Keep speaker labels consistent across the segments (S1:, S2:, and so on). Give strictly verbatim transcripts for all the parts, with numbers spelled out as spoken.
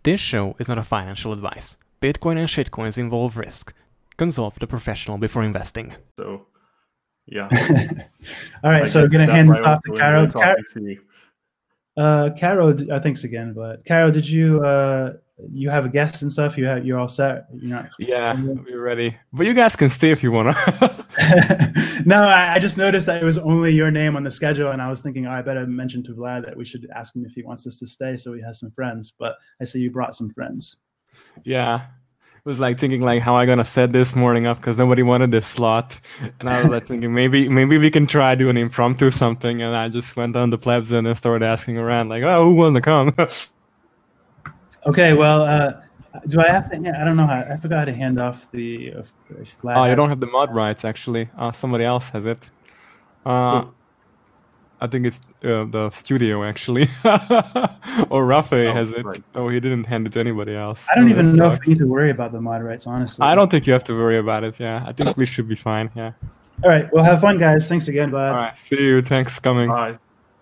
S1: This show is not a financial advice. Bitcoin and shitcoins involve risk. Consult with a professional before investing.
S2: So, yeah.
S3: All right,
S2: I
S3: so we're
S2: get
S3: going to
S2: that
S3: hand this
S2: right
S3: off to
S2: away
S3: Caro.
S2: when talking to you.
S3: Uh, Caro, d- uh, thanks again. But Caro, did you uh, you have a guest and stuff? You have you're all set. You're not.
S1: Yeah, we're ready. But you guys can stay if you wanna.
S3: No, I, I just noticed that it was only your name on the schedule, and I was thinking, oh, I better mention to Vlad that we should ask him if he wants us to stay, so he has some friends. But I see you brought some friends.
S1: Yeah. It was like thinking like how I gonna set this morning up because nobody wanted this slot, and I was like thinking maybe maybe we can try do an impromptu something, and I just went on the plebs and then started asking around like, oh, who wants to come?
S3: Okay, well, uh, do I have to? Yeah, I don't know how. I forgot how to hand off the. Uh, if Vlad
S1: Oh, you
S3: has-
S1: don't have the mod rights actually. Uh, somebody else has it. Uh,
S3: Cool.
S1: I think it's uh, the studio actually, or Rafe
S2: Oh,
S1: has it.
S2: right.
S1: Oh, he didn't hand it to anybody else.
S3: I don't
S1: Oh,
S3: even
S1: that
S3: know if
S1: sucks.
S3: we need to worry about the mod rights, honestly.
S1: I don't think you have to worry about it. Yeah, I think we should be fine. Yeah.
S3: All right, well, have fun, guys. Thanks again, Vlad.
S1: All right. See you. Thanks for coming.
S2: Bye.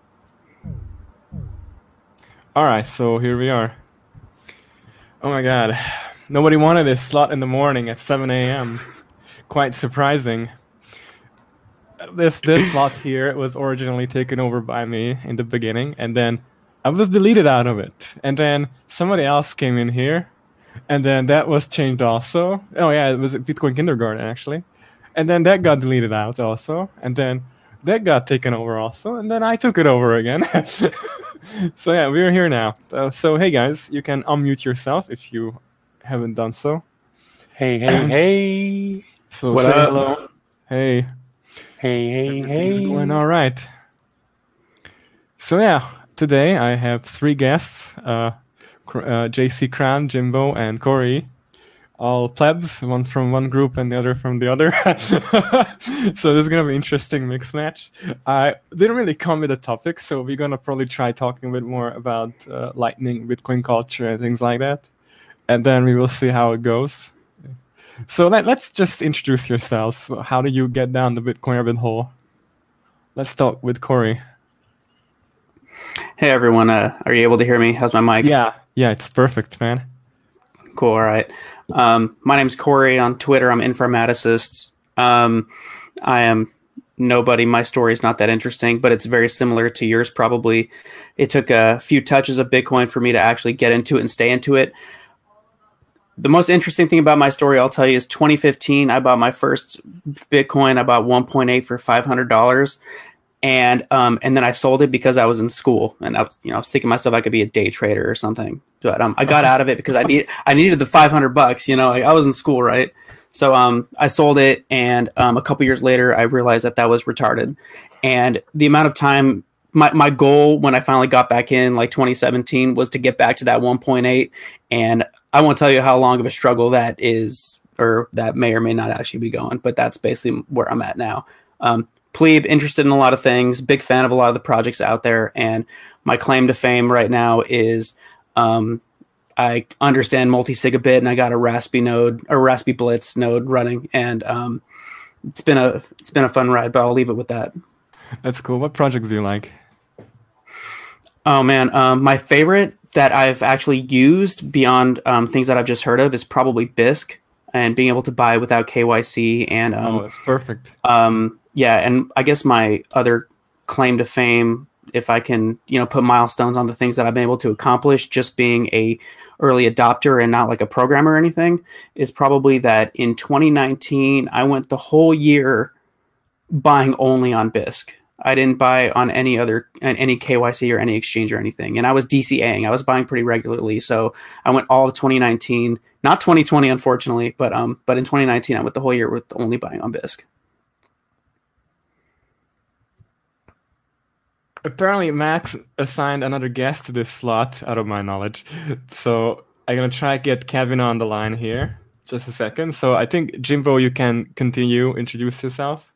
S1: All right. So here we are. Oh my God. Nobody wanted this slot in the morning at seven a m Quite surprising. This this slot here was originally taken over by me in the beginning, and then I was deleted out of it. And then somebody else came in here, and then that was changed also. Oh yeah, it was Bitcoin Kindergarten actually. And then that got deleted out also, and then that got taken over also, and then I took it over again. So yeah, we're here now. Uh, so hey guys, you can unmute yourself if you haven't done so.
S4: Hey, hey, hey.
S1: So
S2: What
S1: say
S2: up?
S1: hello. Hey.
S4: Hey, hey,
S1: Everything's
S4: hey.
S1: going all right. So yeah, today I have three guests: uh, Cr- uh, J C Crown, Jimbo, and Corey. All plebs, one from one group and the other from the other. So this is gonna be an interesting mix match. I didn't really come with a topic, so we're gonna probably try talking a bit more about uh, Lightning, Bitcoin culture, and things like that, and then we will see how it goes. So let, let's just introduce yourselves. How do you get down the Bitcoin rabbit hole? Let's talk with Corey.
S4: Hey, everyone. Uh, are you able to hear me? How's my mic?
S1: Yeah, yeah, it's perfect, man.
S4: Cool. All right. Um, my name's Corey. On Twitter, I'm informaticist. Um, I am nobody. My story is not that interesting, but it's very similar to yours, probably. It took a few touches of Bitcoin for me to actually get into it and stay into it. The most interesting thing about my story, I'll tell you, is twenty fifteen. I bought my first Bitcoin. I bought one point eight for five hundred dollars. And um, and then I sold it because I was in school, and I was, you know, I was thinking to myself I could be a day trader or something. But um, I got out of it because I need I needed the five hundred bucks. You know, like I was in school, right? So um, I sold it, and um, a couple years later, I realized that that was retarded. And the amount of time, my my goal when I finally got back in, like twenty seventeen, was to get back to that one point eight. And I won't tell you how long of a struggle that is, or that may or may not actually be going. But that's basically where I'm at now. Um, Plebe, interested in a lot of things, big fan of a lot of the projects out there, and my claim to fame right now is um, I understand multi-sig a bit, and I got a Raspberry node, a Raspberry Blitz node running, and um, it's been a it's been a fun ride. But I'll leave it with that.
S1: That's cool. What projects do you like?
S4: Oh man, um, my favorite that I've actually used beyond um, things that I've just heard of is probably Bisq, and being able to buy without K Y C, and um,
S1: Oh, that's perfect.
S4: Um, yeah, and I guess my other claim to fame, if I can, you know, put milestones on the things that I've been able to accomplish, just being a early adopter and not like a programmer or anything, is probably that in twenty nineteen I went the whole year buying only on Bisq. I didn't buy on any other any K Y C or any exchange or anything, and I was DCAing. I was buying pretty regularly, so I went all of twenty nineteen, not twenty twenty, unfortunately, but um, but in twenty nineteen I went the whole year with only buying on Bisq.
S1: Apparently, Max assigned another guest to this slot, out of my knowledge. So I'm gonna try to get Kevin on the line here. Just a second. So I think Jimbo, you can continue. Introduce yourself.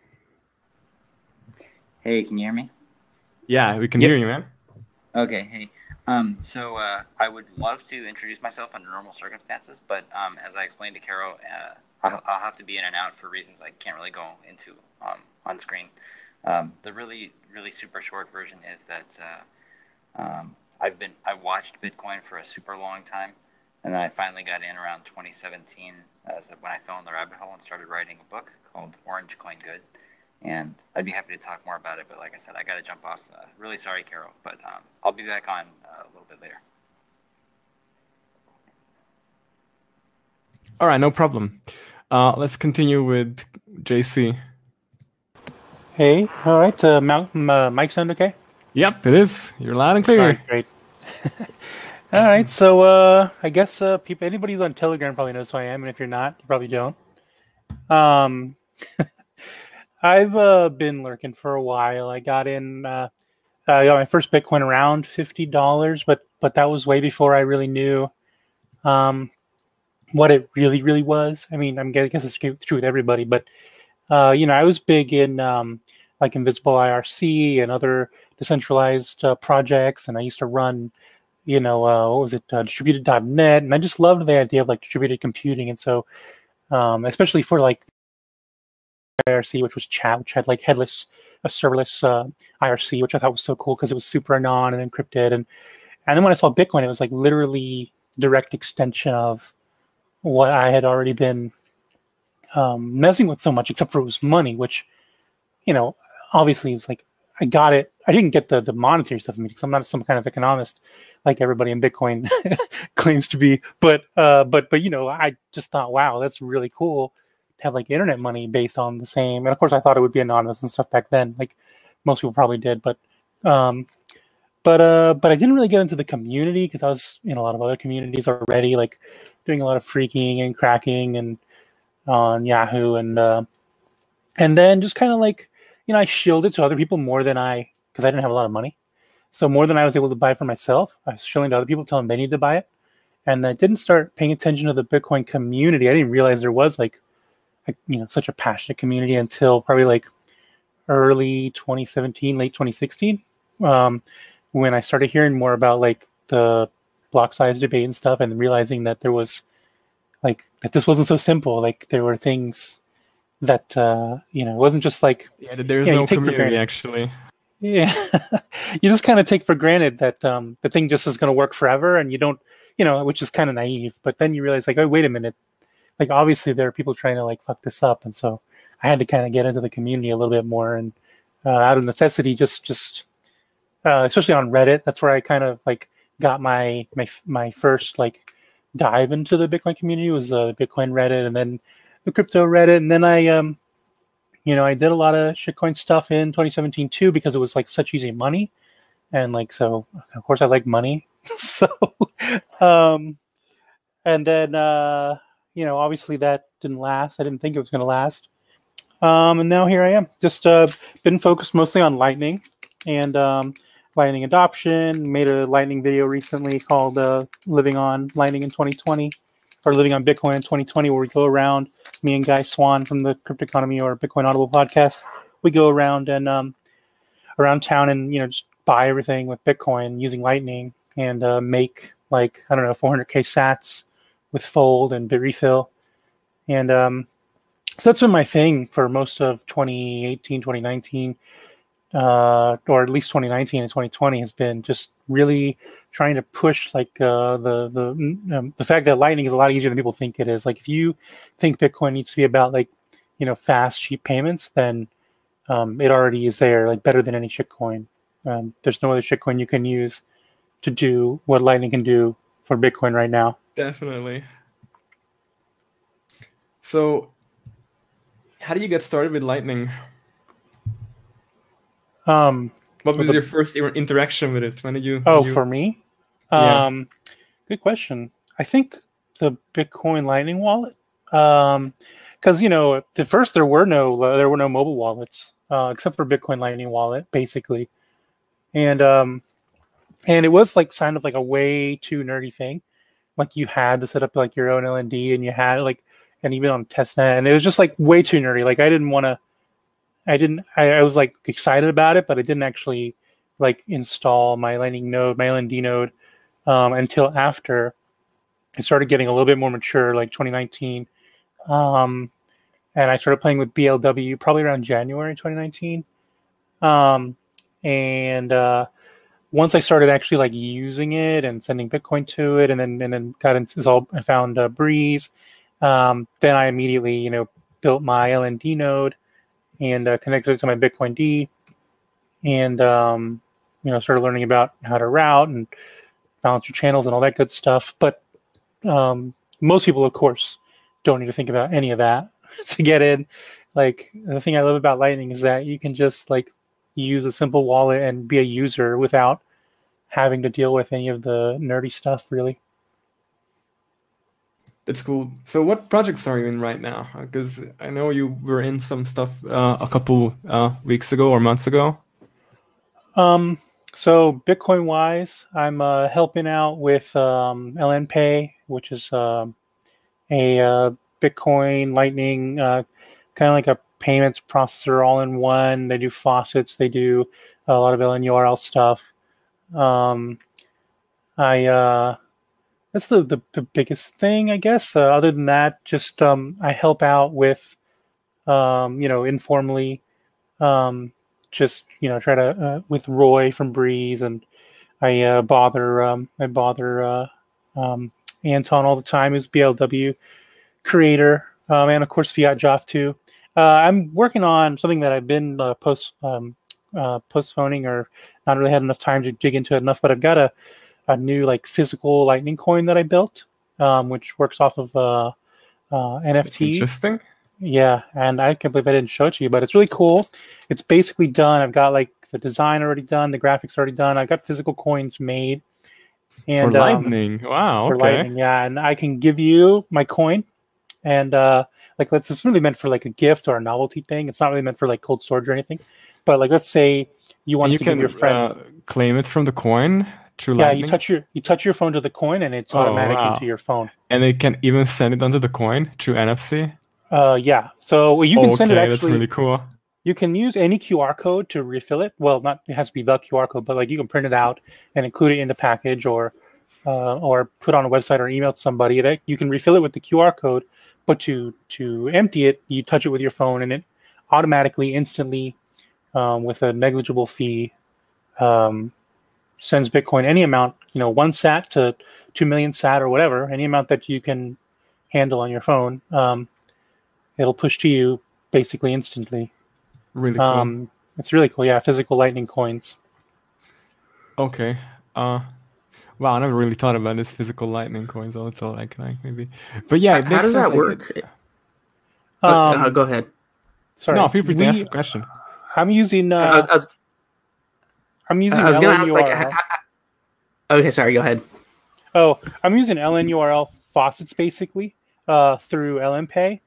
S5: Hey, can you hear me?
S1: Yeah, we can
S4: Yep.
S1: hear you, man.
S5: Okay, hey. Um, so uh, I would love to introduce myself under normal circumstances, but um, as I explained to Caro, uh, I'll, I'll have to be in and out for reasons I can't really go into um, on screen. Um, the really, really super short version is that uh, um, I've been I watched Bitcoin for a super long time, and then I finally got in around twenty seventeen as when I fell in the rabbit hole and started writing a book called Orange Coin Good. And I'd be happy to talk more about it, but like I said, I got to jump off. Uh, really sorry, Carol, but um, I'll be back on uh, a little bit later.
S1: All right, no problem. Uh, let's continue with J C.
S6: Hey, all right. Uh, Mount, uh, mic sound okay?
S1: Yep, it is. You're loud and clear.
S6: All right, great. All right, so uh, I guess uh, people, anybody who's on Telegram probably knows who I am, and if you're not, you probably don't. Um, I've uh, been lurking for a while. I got in. Uh, I got my first Bitcoin around fifty dollars, but but that was way before I really knew um, what it really really was. I mean, I'm I guess it's true with everybody, but uh, you know, I was big in um, like Invisible I R C and other decentralized uh, projects, and I used to run, you know, uh, what was it, uh, distributed dot net, and I just loved the idea of like distributed computing, and so um, especially for like I R C, which was chat, which had like headless, a serverless uh, I R C, which I thought was so cool because it was super anon and encrypted, and and then when I saw Bitcoin, it was like literally direct extension of what I had already been um, messing with so much, except for it was money, which, you know, obviously it was like, I got it. I didn't get the, the monetary stuff because I'm not some kind of economist like everybody in Bitcoin claims to be. But uh, but but you know, I just thought, wow, that's really cool to have like internet money based on the same. And of course, I thought it would be anonymous and stuff back then, like most people probably did. But um, but uh, but I didn't really get into the community because I was in a lot of other communities already, like doing a lot of freaking and cracking and on Yahoo and uh, and then just kind of like, you know, I shielded to other people more than I, because I didn't have a lot of money. So more than I was able to buy for myself, I was shilling to other people, telling them they needed to buy it. And I didn't start paying attention to the Bitcoin community. I didn't realize there was like, like you know, such a passionate community until probably like early twenty seventeen, late twenty sixteen, um, when I started hearing more about like the block size debate and stuff, and realizing that there was like, that this wasn't so simple. Like there were things that uh you know, it wasn't just like,
S1: yeah, there's
S6: yeah,
S1: no community actually.
S6: Yeah. You just kind of take for granted that um the thing just is going to work forever, and you don't, you know, which is kind of naive. But then you realize like, oh, wait a minute, like obviously there are people trying to like fuck this up. And so I had to kind of get into the community a little bit more, and uh, out of necessity, just just uh especially on Reddit, that's where I kind of like got my my my first like dive into the Bitcoin community, was uh, Bitcoin Reddit, and then the crypto Reddit. And then I, um, you know, I did a lot of shitcoin stuff in twenty seventeen too, because it was like such easy money. And like, so of course I like money. so, um, and then, uh, you know, obviously that didn't last. I didn't think it was going to last. Um, and now here I am, just, uh, been focused mostly on Lightning and, um, Lightning adoption. Made a Lightning video recently called, uh, Living on Lightning in twenty twenty. Or Living on Bitcoin in twenty twenty, where we go around, me and Guy Swan from the Crypto Economy or Bitcoin Audible podcast, we go around and um, around town and, you know, just buy everything with Bitcoin using Lightning, and uh, make like, I don't know, four hundred K sats with Fold and Bitrefill. And um, so that's been my thing for most of twenty eighteen, twenty nineteen, uh, or at least twenty nineteen and twenty twenty, has been just really trying to push like uh, the the um, the fact that Lightning is a lot easier than people think it is. Like if you think Bitcoin needs to be about like, you know, fast, cheap payments, then um, it already is there, like better than any shitcoin. Um, there's no other shitcoin you can use to do what Lightning can do for Bitcoin right now.
S1: Definitely. So, how did you get started with Lightning?
S6: Um,
S1: What was
S6: the,
S1: your first interaction with it? When did you?
S6: Oh,
S1: you...
S6: for me?
S1: Yeah.
S6: Um, good question. I think the Bitcoin Lightning wallet. Um, because, you know, at first there were no uh, there were no mobile wallets uh, except for Bitcoin Lightning wallet, basically, and um, and it was like kind of like a way too nerdy thing. Like you had to set up like your own L N D, and you had like, and even on testnet, and it was just like way too nerdy. Like I didn't want to. I didn't. I, I was like excited about it, but I didn't actually like install my Lightning node, my L N D node, um, until after it started getting a little bit more mature, like twenty nineteen. Um, and I started playing with B L W probably around January twenty nineteen. Um, and uh, once I started actually like using it and sending Bitcoin to it, and then and then got into all I found uh, Breeze, um, then I immediately you know built my L N D node and uh, connected it to my Bitcoin D, and um, you know started learning about how to route and balance your channels and all that good stuff. But um, most people, of course, don't need to think about any of that to get in. Like, the thing I love about Lightning is that you can just like use a simple wallet and be a user without having to deal with any of the nerdy stuff, really.
S1: That's cool. So what projects are you in right now? Because I know you were in some stuff uh, a couple uh, weeks ago or months ago.
S6: Um, so Bitcoin wise, I'm uh, helping out with um, L N Pay, which is um, a uh, Bitcoin Lightning uh, kind of like a payments processor all in one. They do faucets. They do a lot of L N U R L stuff. Um, I uh, that's the, the, the biggest thing, I guess. Uh, other than that, just um, I help out with, um, you know, informally, um, just you know, try to uh, with Roy from Breeze, and I uh, bother um, I bother uh, um, Anton all the time, who's B L W creator, um, and of course Fiat Joff too. Uh, I'm working on something that I've been uh, post um, uh, postponing or not really had enough time to dig into it enough. But I've got a, a new like physical Lightning coin that I built, um, which works off of uh, uh, N F T.
S1: Interesting.
S6: Yeah, and I can't believe I didn't show it to you, but it's really cool. It's basically done. I've got like the design already done, the graphics already done. I've got physical coins made. And,
S1: for
S6: um,
S1: Lightning, wow,
S6: for
S1: okay.
S6: Lightning, yeah, and I can give you my coin, and uh, like let's it's really meant for like a gift or a novelty thing. It's not really meant for like cold storage or anything. But like let's say you want
S1: And you
S6: to
S1: can
S6: give your friend,
S1: uh, claim it from the coin through
S6: yeah,
S1: Lightning.
S6: you touch your you touch your phone to the coin, and it's
S1: Oh,
S6: automatic
S1: wow.
S6: into your phone.
S1: And they can even send it onto the coin through N F C.
S6: Uh, yeah, so well, you can
S1: okay,
S6: send it actually.
S1: that's really cool.
S6: You can use any Q R code to refill it. Well, not it has to be the Q R code, but like you can print it out and include it in the package, or uh, or put on a website or email to somebody. That you can refill it with the Q R code, but to to empty it, you touch it with your phone, and it automatically, instantly, um, with a negligible fee, um, sends Bitcoin any amount, you know, one sat to two million sat or whatever, any amount that you can handle on your phone. Um, it'll push to you basically instantly.
S1: Really cool.
S6: Um, it's really cool. Yeah, physical Lightning coins.
S1: Okay. Uh, wow, I never really thought about this physical Lightning coins. Also, like, like maybe, but yeah, it
S4: How
S1: makes
S4: does
S1: sense,
S4: that
S1: like,
S4: work?
S1: it-
S4: Oh,
S6: Um,
S4: uh, go ahead.
S6: Sorry,
S1: no, feel free to
S6: we-
S1: ask the question.
S6: I'm using. Uh,
S4: I was, I was,
S6: I'm using
S4: I was gonna
S6: L N
S4: ask
S6: U
S4: like.
S6: R L.
S4: ha- ha- Okay, sorry. Go ahead.
S6: Oh, I'm using L N U R L faucets basically uh, through L N Pay.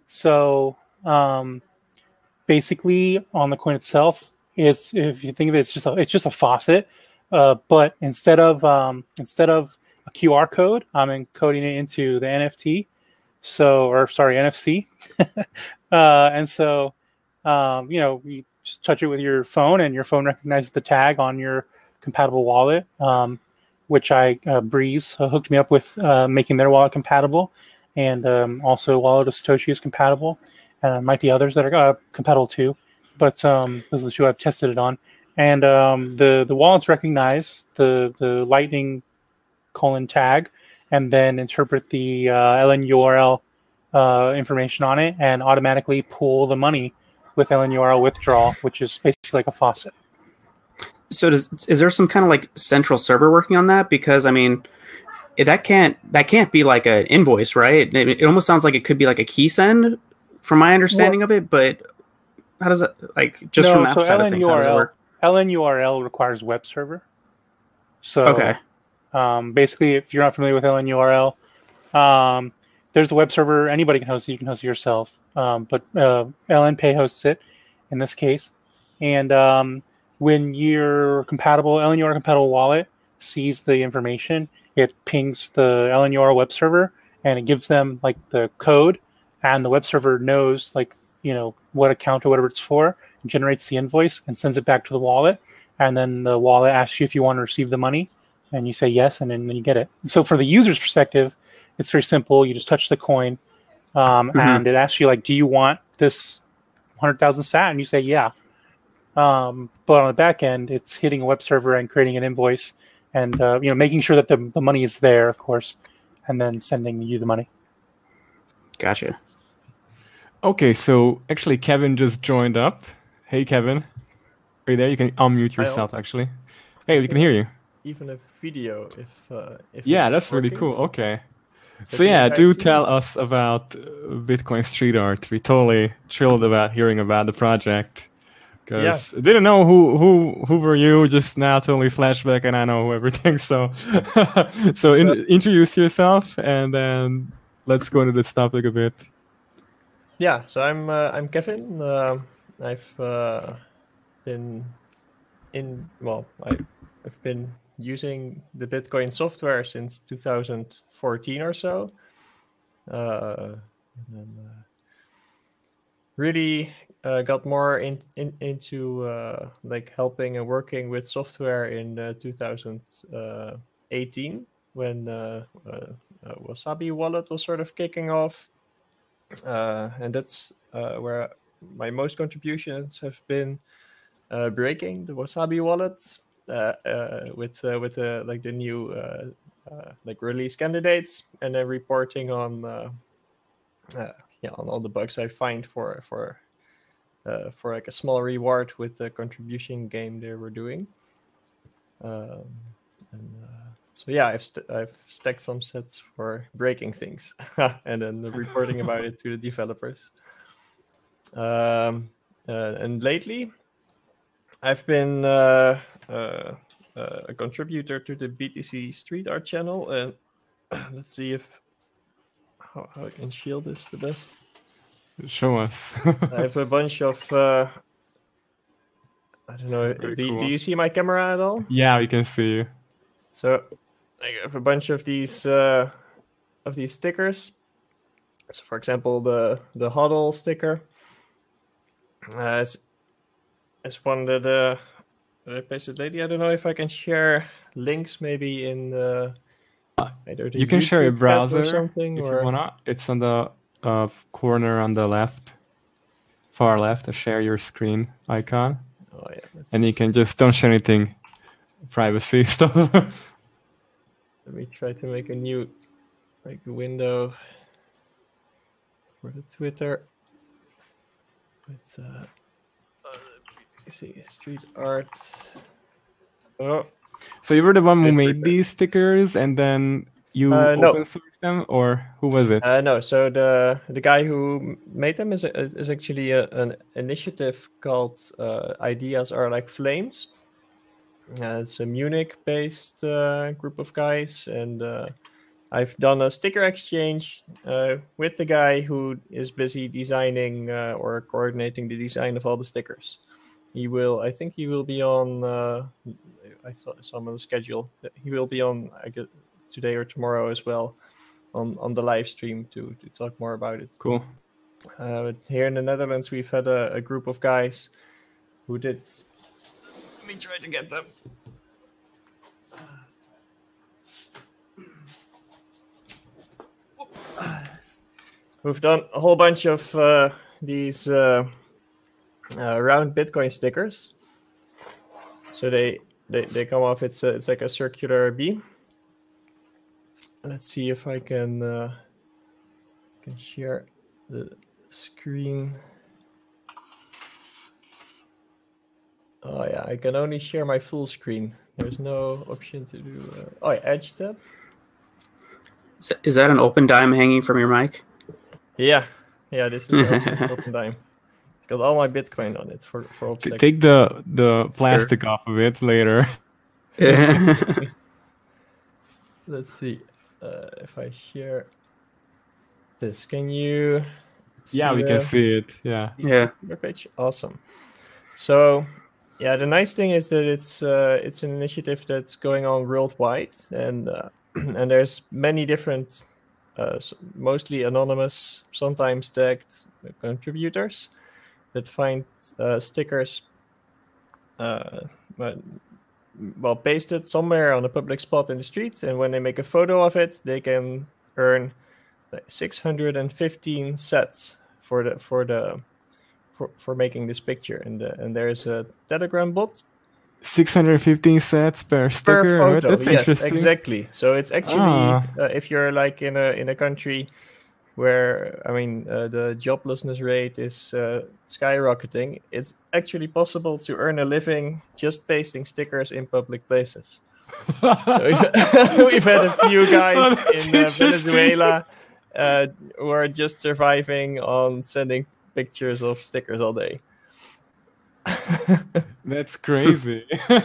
S6: So um, basically, on the coin itself, it's if you think of it, it's just a, it's just a faucet. Uh, but instead of um, instead of a Q R code, I'm encoding it into the N F T. So, or sorry, N F C. uh, and so, um, you know, you just touch it with your phone, and your phone recognizes the tag on your compatible wallet. Um, which I uh, Breeze uh, hooked me up with, uh, making their wallet compatible, and um, also Wallet of Satoshi is compatible. And uh, might be others that are uh, compatible too, but um, those are the two I've tested it on. And um, the the wallets recognize the the Lightning colon tag, and then interpret the uh, L N U R L uh, information on it, and automatically pull the money with L N U R L withdrawal, which is basically like a faucet.
S4: So does is there some kind of like central server working on that? Because I mean, it, that can't that can't be like an invoice, right? It, it almost sounds like it could be like a key send, from my understanding
S6: Well,
S4: of it. But how does it like just
S6: no,
S4: from that
S6: so
S4: side of things? How does it work?
S6: L N U R L requires web server. So
S4: Okay.
S6: um, basically, if you're not familiar with L N U R L, um, there's a web server. Anybody can host it. You can host it yourself. Um, but uh, L N Pay hosts it in this case. And um, when your compatible L N U R L compatible wallet sees the information, it pings the L N U R L web server, and it gives them like the code, and the web server knows like you know what account or whatever it's for, generates the invoice and sends it back to the wallet, and then the wallet asks you if you want to receive the money, and you say yes, and then you get it. So for the user's perspective, it's very simple. You just touch the coin, um,
S4: Mhm.
S6: and it asks you like, do you want this one hundred thousand sat? And you say yeah. Um, but on the back end, it's hitting a web server and creating an invoice, and uh, you know, making sure that the the money is there, of course, and then sending you the money.
S4: Gotcha.
S1: Okay, so actually Kevin just joined up. Hey, Kevin. Are you there? You can unmute
S7: Hi, all.
S1: yourself, actually. Hey, we can hear you.
S7: Even a video if uh, if
S1: Yeah,
S7: it's
S1: that's really
S7: working.
S1: cool. Okay.
S7: So
S1: So
S7: can you
S1: yeah,
S7: guys
S1: do
S7: see me?
S1: tell us about uh, Bitcoin street art. We totally thrilled about hearing about the project. Because I didn't know who who who were you just now. Totally flashback, and I know everything. So so in, introduce yourself, and then let's go into this topic a bit.
S7: Yeah, so I'm uh, I'm Kevin. Um I've uh, been in well, I I've been using the Bitcoin software since two thousand fourteen or so. Uh, and then, uh, really uh, got more in, in into uh, like helping and working with software in uh, two thousand eighteen when uh, uh, uh, Wasabi Wallet was sort of kicking off, uh, and that's uh, where my most contributions have been uh, breaking the Wasabi Wallet uh, uh, with uh, with uh, like the new uh, uh, like release candidates, and then reporting on uh, uh, yeah on all the bugs I find for for uh, for like a small reward with the contribution game they were doing. Um, and uh, so yeah, I've st- I've stacked some sets for breaking things and then reporting about it to the developers. Um, uh, and lately, I've been uh, uh, uh, a contributor to the B T C Street Art channel, and let's see if how, how I can shield this the best.
S1: Show us.
S7: I have a bunch of. Uh, I don't know.
S1: Very
S7: Do,
S1: cool.
S7: do you see my camera at all?
S1: Yeah, we can see you.
S7: So I have a bunch of these uh, of these stickers. So, for example, the the HODL sticker. Uh, it's, it's one that uh, that I pasted lately. I don't know if I can share links maybe in the. Either the
S1: You can share your
S7: YouTube chat
S1: browser
S7: or something,
S1: if
S7: or
S1: you wanna. It's on the uh, corner on the left, far left. The share your screen icon,
S7: oh yeah, let's
S1: and you can just don't share anything, privacy stuff.
S7: let me try to make a new like window for the Twitter with uh, uh let's see street art. Oh,
S1: So you were the one who made these stickers, and then you
S7: Uh, no.
S1: open sourced them, or who was it?
S7: uh, no. So the the guy who made them is a, is actually a, an initiative called uh, Ideas Are Like Flames. Uh, it's a Munich-based uh, group of guys, and uh, I've done a sticker exchange uh, with the guy who is busy designing uh, or coordinating the design of all the stickers. He will, I think, he will be on. Uh, I saw some on the schedule. He will be on, I guess, today or tomorrow as well, on, on the live stream to to talk more about it.
S1: Cool.
S7: Uh, but here in the Netherlands, we've had a, a group of guys who did. Let me try to get them. We've done a whole bunch of uh, these uh, uh, round Bitcoin stickers. So they, they, they come off. It's a, it's like a circular beam. Let's see if I can uh, can share the screen. Oh yeah, I can only share my full screen. There's no option to do. Uh, oh, yeah, Edge tab.
S4: Is is that an open dime hanging from your mic?
S7: Yeah, yeah. This is open, open dime. It's got all my Bitcoin on it for for
S1: T-
S7: OPSEC.
S1: Take the the plastic off of it later.
S7: Let's see uh, if I share this. Can you?
S1: Yeah, we
S7: the-
S1: can see it. Yeah.
S4: Yeah.
S7: Your page, awesome. So, yeah, the nice thing is that it's uh, it's an initiative that's going on worldwide, and uh, and there's many different, uh, s- mostly anonymous, sometimes tagged contributors that find uh, stickers, uh, but- well, pasted somewhere on a public spot in the street, and when they make a photo of it, they can earn like six hundred fifteen sets for the for the for, for making this picture, and uh, and there's a Telegram bot
S1: six hundred fifteen sets per sticker.
S7: per
S1: Oh,
S7: photo.
S1: that's
S7: Yes,
S1: interesting.
S7: exactly. So it's actually
S1: Ah.
S7: uh, if you're like in a in a country where I mean uh, the joblessness rate is uh, skyrocketing, it's actually possible to earn a living just pasting stickers in public places. So we've, we've had a few guys
S1: Oh, that's
S7: in uh,
S1: interesting.
S7: Venezuela uh, who are just surviving on sending pictures of stickers all day.
S1: That's crazy.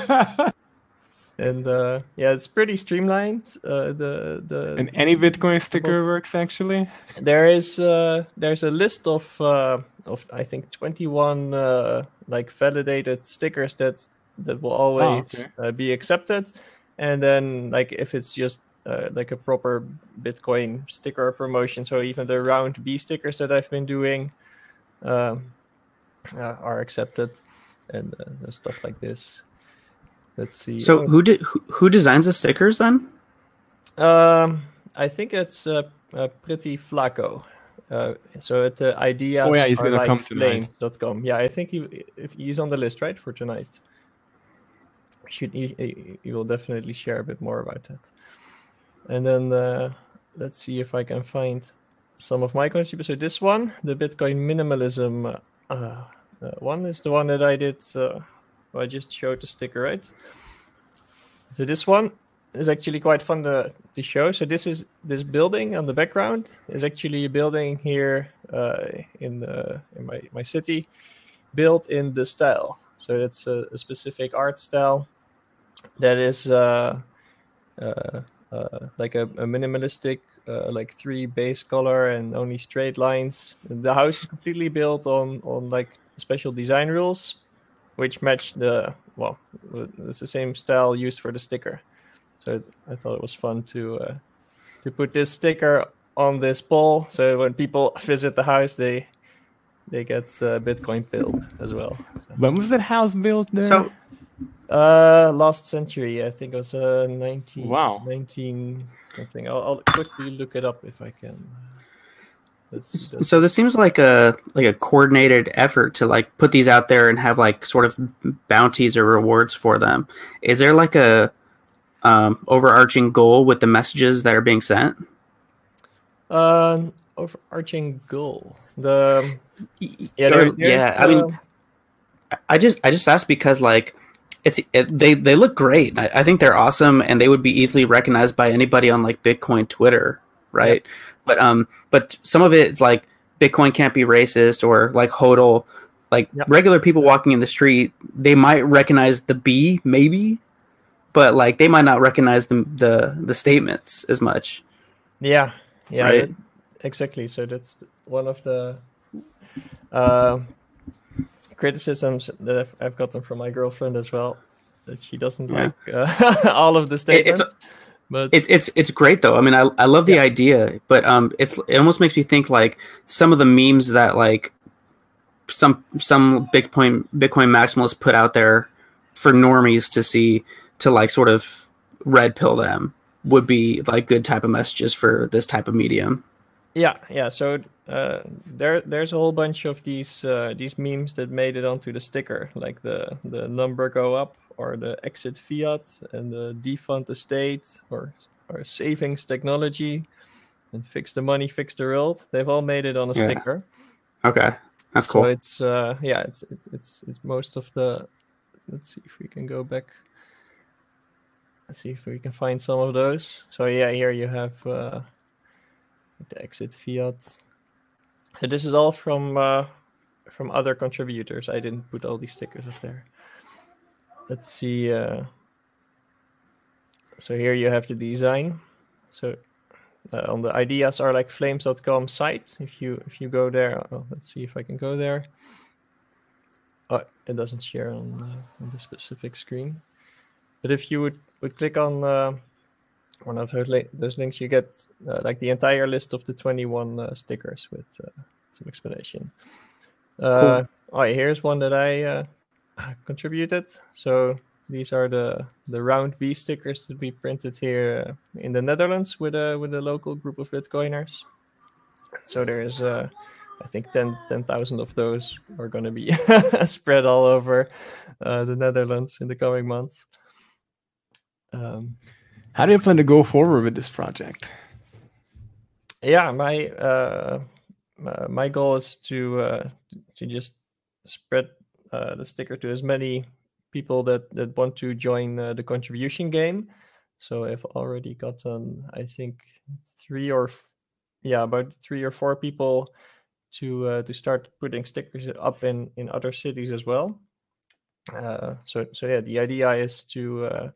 S7: And uh, yeah, it's pretty streamlined. Uh, the the
S1: And any Bitcoin sticker works actually.
S7: there is uh, there's a list of uh, of I think twenty-one uh, like validated stickers that that will always
S1: okay.
S7: uh, be accepted, and then like if it's just uh, like a proper Bitcoin sticker promotion, so even the round B stickers that I've been doing um, uh, are accepted, and uh, stuff like this. Let's see.
S4: So
S7: Oh,
S4: who did who, who designs the stickers then?
S7: Um, I think it's uh, uh, Pretty Flaco. Uh, so at the ideas
S1: Oh, yeah, he's
S7: are
S1: gonna
S7: like
S1: come tonight.
S7: flames dot com. Yeah, I think he if he's on the list, right, for tonight. Should he, he, he will definitely share a bit more about that. And then uh, let's see if I can find some of my contributions. So this one, the Bitcoin minimalism uh, uh, one, is the one that I did. Uh, I just showed the sticker, right? So this one is actually quite fun to, to show. So this is this building on the background is actually a building here uh, in the in my, my city, built in the style. So it's a, a specific art style that is uh, uh, uh, like a, a minimalistic, uh, like three base color and only straight lines. The house is completely built on on like special design rules, which match the, well, it's the same style used for the sticker. So I thought it was fun to uh, to put this sticker on this pole, so when people visit the house, they they get uh, Bitcoin billed as well. So,
S1: When was that house built there?
S4: So
S7: uh, last century, I think it was uh, nineteen,
S1: Wow.
S7: nineteen something. I'll, I'll quickly look it up if I can. Let's see,
S4: so this seems like a like a coordinated effort to like put these out there and have like sort of bounties or rewards for them. Is there like a um, overarching goal with the messages that are being sent?
S7: Um, overarching goal. The yeah,
S4: Or-
S7: there, there's,
S4: yeah. I mean,
S7: uh,
S4: I just I just asked because like it's it, they they look great. I, I think they're awesome, and they would be easily recognized by anybody on like Bitcoin Twitter, right? But um, but some of it is like Bitcoin can't be racist, or like HODL. Like
S7: Yep.
S4: regular people walking in the street, they might recognize the B, maybe, but like they might not recognize the the, the statements as much.
S7: yeah, yeah,
S4: Right.
S7: that- exactly. So that's one of the uh, criticisms that I've, I've gotten from my girlfriend as well, that she doesn't
S4: Yeah.
S7: like uh, all of the statements. but
S4: It's it's it's great though. I mean, I I love the idea, but um, it's it almost makes me think like some of the memes that like some some Bitcoin Bitcoin maximalists put out there for normies to see, to like sort of red pill them, would be like good type of messages for this type of medium.
S7: Yeah, yeah. So uh, there, there's a whole bunch of these uh, these memes that made it onto the sticker, like the the number go up, or the exit fiat, and the defund the state, or or savings technology, and fix the money, fix the world. They've all made it on a
S4: Yeah.
S7: sticker.
S4: Okay, that's
S7: So
S4: cool.
S7: it's uh, yeah, it's it's it's most of the. Let's see if we can go back. Let's see if we can find some of those. So yeah, here you have. Uh, the exit fiat. So this is all from uh, from other contributors. I didn't put all these stickers up there. Let's see. Uh, so here you have the design. So uh, on the ideas are like flames dot com site. If you if you go there, oh, let's see if I can go there. Oh, it doesn't share on, uh, on the specific screen. But if you would, would click on uh, one of those, li- those links, you get uh, like the entire list of the twenty-one uh, stickers with uh, some explanation. Uh, oh, here's one that I uh, contributed. So these are the the round B stickers that we printed here uh, in the Netherlands with a with a local group of Bitcoiners. So there's uh, I think ten thousand of those are going to be spread all over uh, the Netherlands in the coming months. Um,
S1: How do you plan to go forward with this project?
S7: yeah, my uh, uh, my goal is to uh, to just spread uh, the sticker to as many people that, that want to join uh, the contribution game. So I've already gotten, I think, three or f- yeah, about three or four people to uh, to start putting stickers up in, in other cities as well. Uh, so so yeah, the idea is to uh,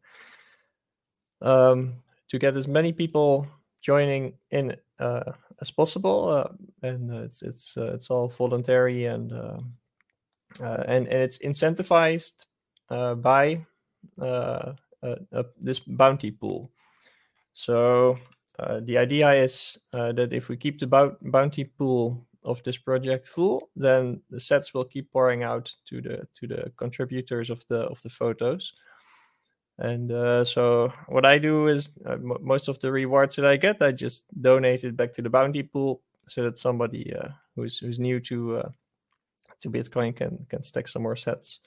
S7: um, to get as many people joining in uh, as possible, uh, and uh, it's it's uh, it's all voluntary and uh, uh, and and it's incentivized uh, by uh, uh, uh, this bounty pool. So uh, the idea is uh, that if we keep the bou- bounty pool of this project full, then the sets will keep pouring out to the to the contributors of the of the photos. And uh, so what I do is uh, m- most of the rewards that I get, I just donate it back to the bounty pool so that somebody uh, who's who's new to uh, to Bitcoin can can stack some more sets.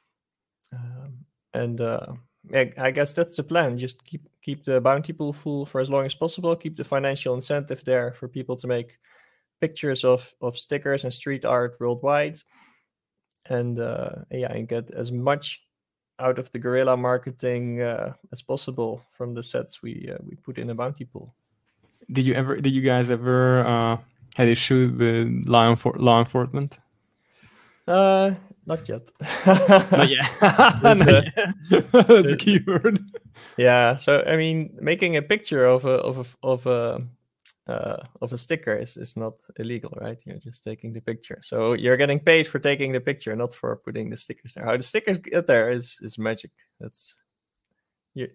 S7: Um, and uh, I, I guess that's the plan. Just keep keep the bounty pool full for as long as possible. Keep the financial incentive there for people to make pictures of of stickers and street art worldwide, and uh, yeah, and get as much out of the guerrilla marketing uh, as possible from the sets we uh, we put in a bounty pool.
S1: Did you ever? Did you guys ever uh, had issues with law, enfor- law enforcement?
S7: Uh, not yet.
S1: Not yet.
S7: This,
S1: Not
S7: uh,
S1: yet. That's the key word.
S7: Yeah, so I mean, making a picture of a of a of a uh, of a sticker is, is not illegal, right? You're just taking the picture, so you're getting paid for taking the picture, not for putting the stickers there. How the stickers get there is is magic. That's you.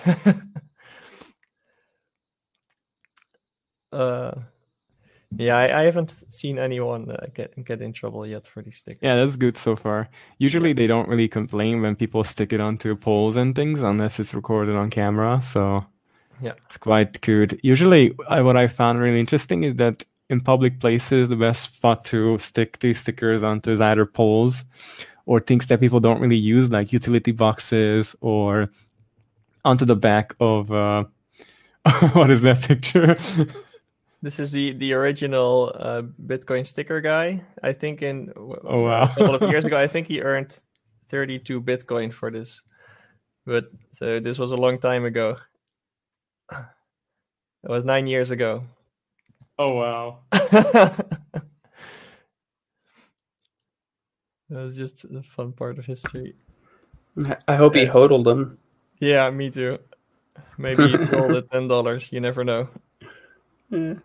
S7: uh, yeah, I, I haven't seen anyone uh, get get in trouble yet for these stickers.
S1: Yeah, that's good so far. Usually they don't really complain when people stick it onto poles and things unless it's recorded on camera. So
S7: Yeah.
S1: it's quite good. Usually I, what I found really interesting is that in public places, the best spot to stick these stickers onto is either poles or things that people don't really use, like utility boxes, or onto the back of, uh, what is that picture?
S7: This is the the original uh, Bitcoin sticker guy. I think in
S1: Oh, wow.
S7: a couple of years ago, I think he earned thirty-two Bitcoin for this. But so this was a long time ago. It was nine years ago.
S1: Oh, wow.
S7: That was just a fun part of history.
S4: I hope he hodled them.
S7: Yeah, me too. Maybe he sold at ten dollars. You never know.
S4: Yeah.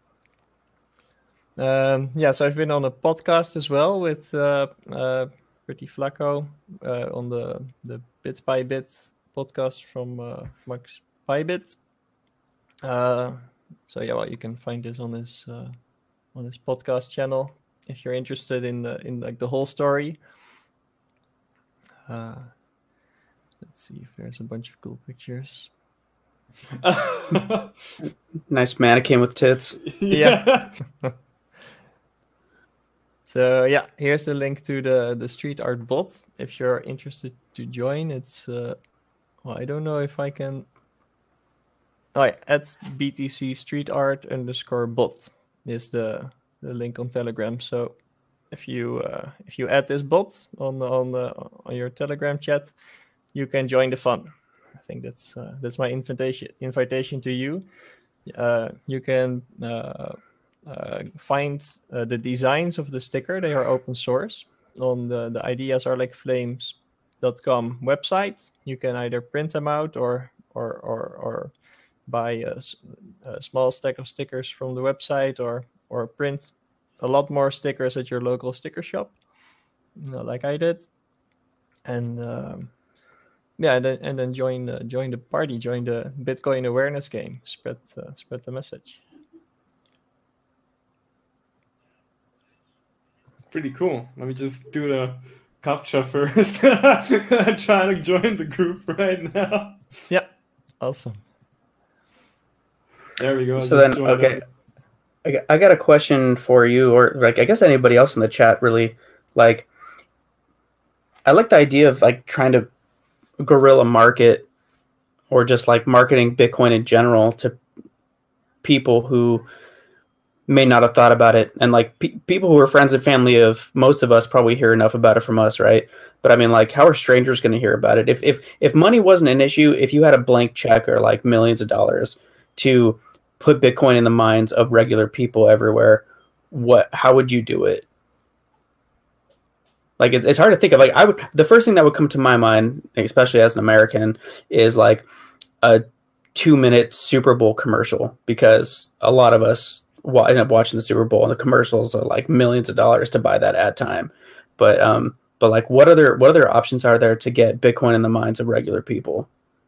S7: Um, yeah, so I've been on a podcast as well with uh, uh, Pretty Flacco uh, on the the Bit by Bit podcast from uh, Max Pybit. Uh, so yeah, well, you can find this on his uh, on his podcast channel if you're interested in the, in like the whole story. Uh, let's see if there's a bunch of cool pictures.
S4: Nice mannequin with tits.
S7: Yeah. So yeah, here's the link to the the street art bot. If you're interested to join, it's uh, well, I don't know if I can. Oh, yeah, at B T C street art underscore bot is the the link on Telegram. So if you uh, if you add this bot on the, on the on your Telegram chat, you can join the fun. I think that's uh, that's my invitation invitation to you. Uh, you can uh, uh, find uh, the designs of the sticker. They are open source on the the ideas are like flames dot com website. You can either print them out or or or, or buy a, a small stack of stickers from the website, or or print a lot more stickers at your local sticker shop, you know, like I did. And um, yeah, and then, and then join the join the party, join the Bitcoin awareness game, spread uh, spread the message.
S1: Pretty cool. Let me just do the CAPTCHA first. I'm trying to join the group right now.
S7: Yeah, awesome.
S1: There we go.
S4: So
S1: Just
S4: then,
S1: joined
S4: okay.
S1: it.
S4: I got, I got a question for you, or like I guess anybody else in the chat. Really, like, I like the idea of like trying to guerrilla market, or just like marketing Bitcoin in general to people who may not have thought about it, and like pe- people who are friends and family of most of us probably hear enough about it from us, right? But I mean, like, how are strangers going to hear about it? If if if money wasn't an issue, if you had a blank check or like millions of dollars to put Bitcoin in the minds of regular people everywhere, what how would you do it? Like, it, it's hard to think of. Like, I would the first thing that would come to my mind, especially as an American, is like a two minute Super Bowl commercial, because a lot of us Well, I end up watching the Super Bowl, and the commercials are like millions of dollars to buy that ad time. But um, but like, what other what other options are there to get Bitcoin in the minds of regular people?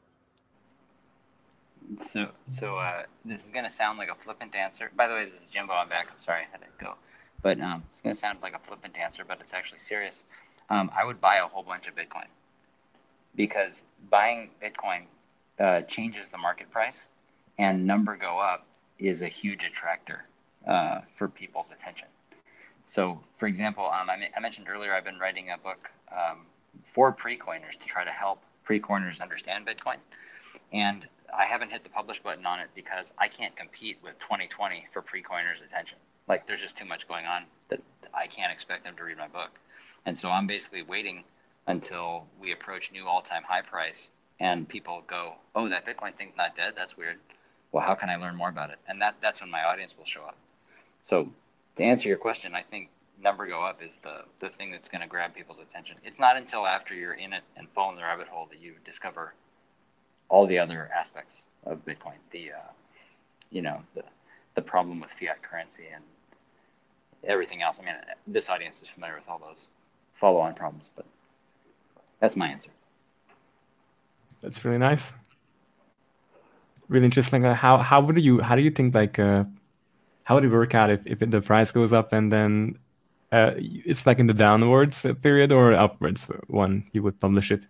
S5: So so uh, this is gonna sound like a flippant answer. By the way, this is Jimbo. I'm back. I'm sorry I had to go, but um, it's gonna sound like a flippant answer, but it's actually serious. Um, I would buy a whole bunch of Bitcoin, because buying Bitcoin uh, changes the market price, and number go up is a huge attractor uh, for people's attention. So, for example, um, I, I mentioned earlier I've been writing a book um, for pre-coiners to try to help pre-coiners understand Bitcoin. And I haven't hit the publish button on it because I can't compete with twenty twenty for pre-coiners' attention. Like, there's just too much going on that I can't expect them to read my book. And so I'm basically waiting until we approach new all-time high price and people go, oh, that Bitcoin thing's not dead? That's weird. Well, how can I learn more about it? And that that's when my audience will show up. So to answer your question, I think number go up is the, the thing that's going to grab people's attention. It's not until after you're in it and fall in the rabbit hole that you discover all the other aspects of Bitcoin. The, uh, you know, the, the problem with fiat currency and everything else. I mean, this audience is familiar with all those follow-on problems, but that's my answer.
S1: That's really nice. Really interesting. Like, how how would you how do you think like uh, how would it work out if, if the price goes up and then uh, it's like in the downwards period or upwards one you would publish it?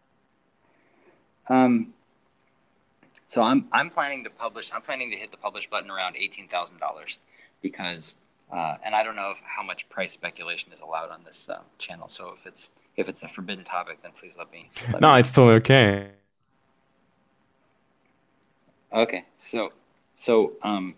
S5: Um. So I'm I'm planning to publish. I'm planning to hit the publish button around eighteen thousand dollars, because uh, and I don't know if, how much price speculation is allowed on this uh, channel. So if it's if it's a forbidden topic, then please let me. Let
S1: no,
S5: me
S1: it's totally okay.
S5: Okay, so so um,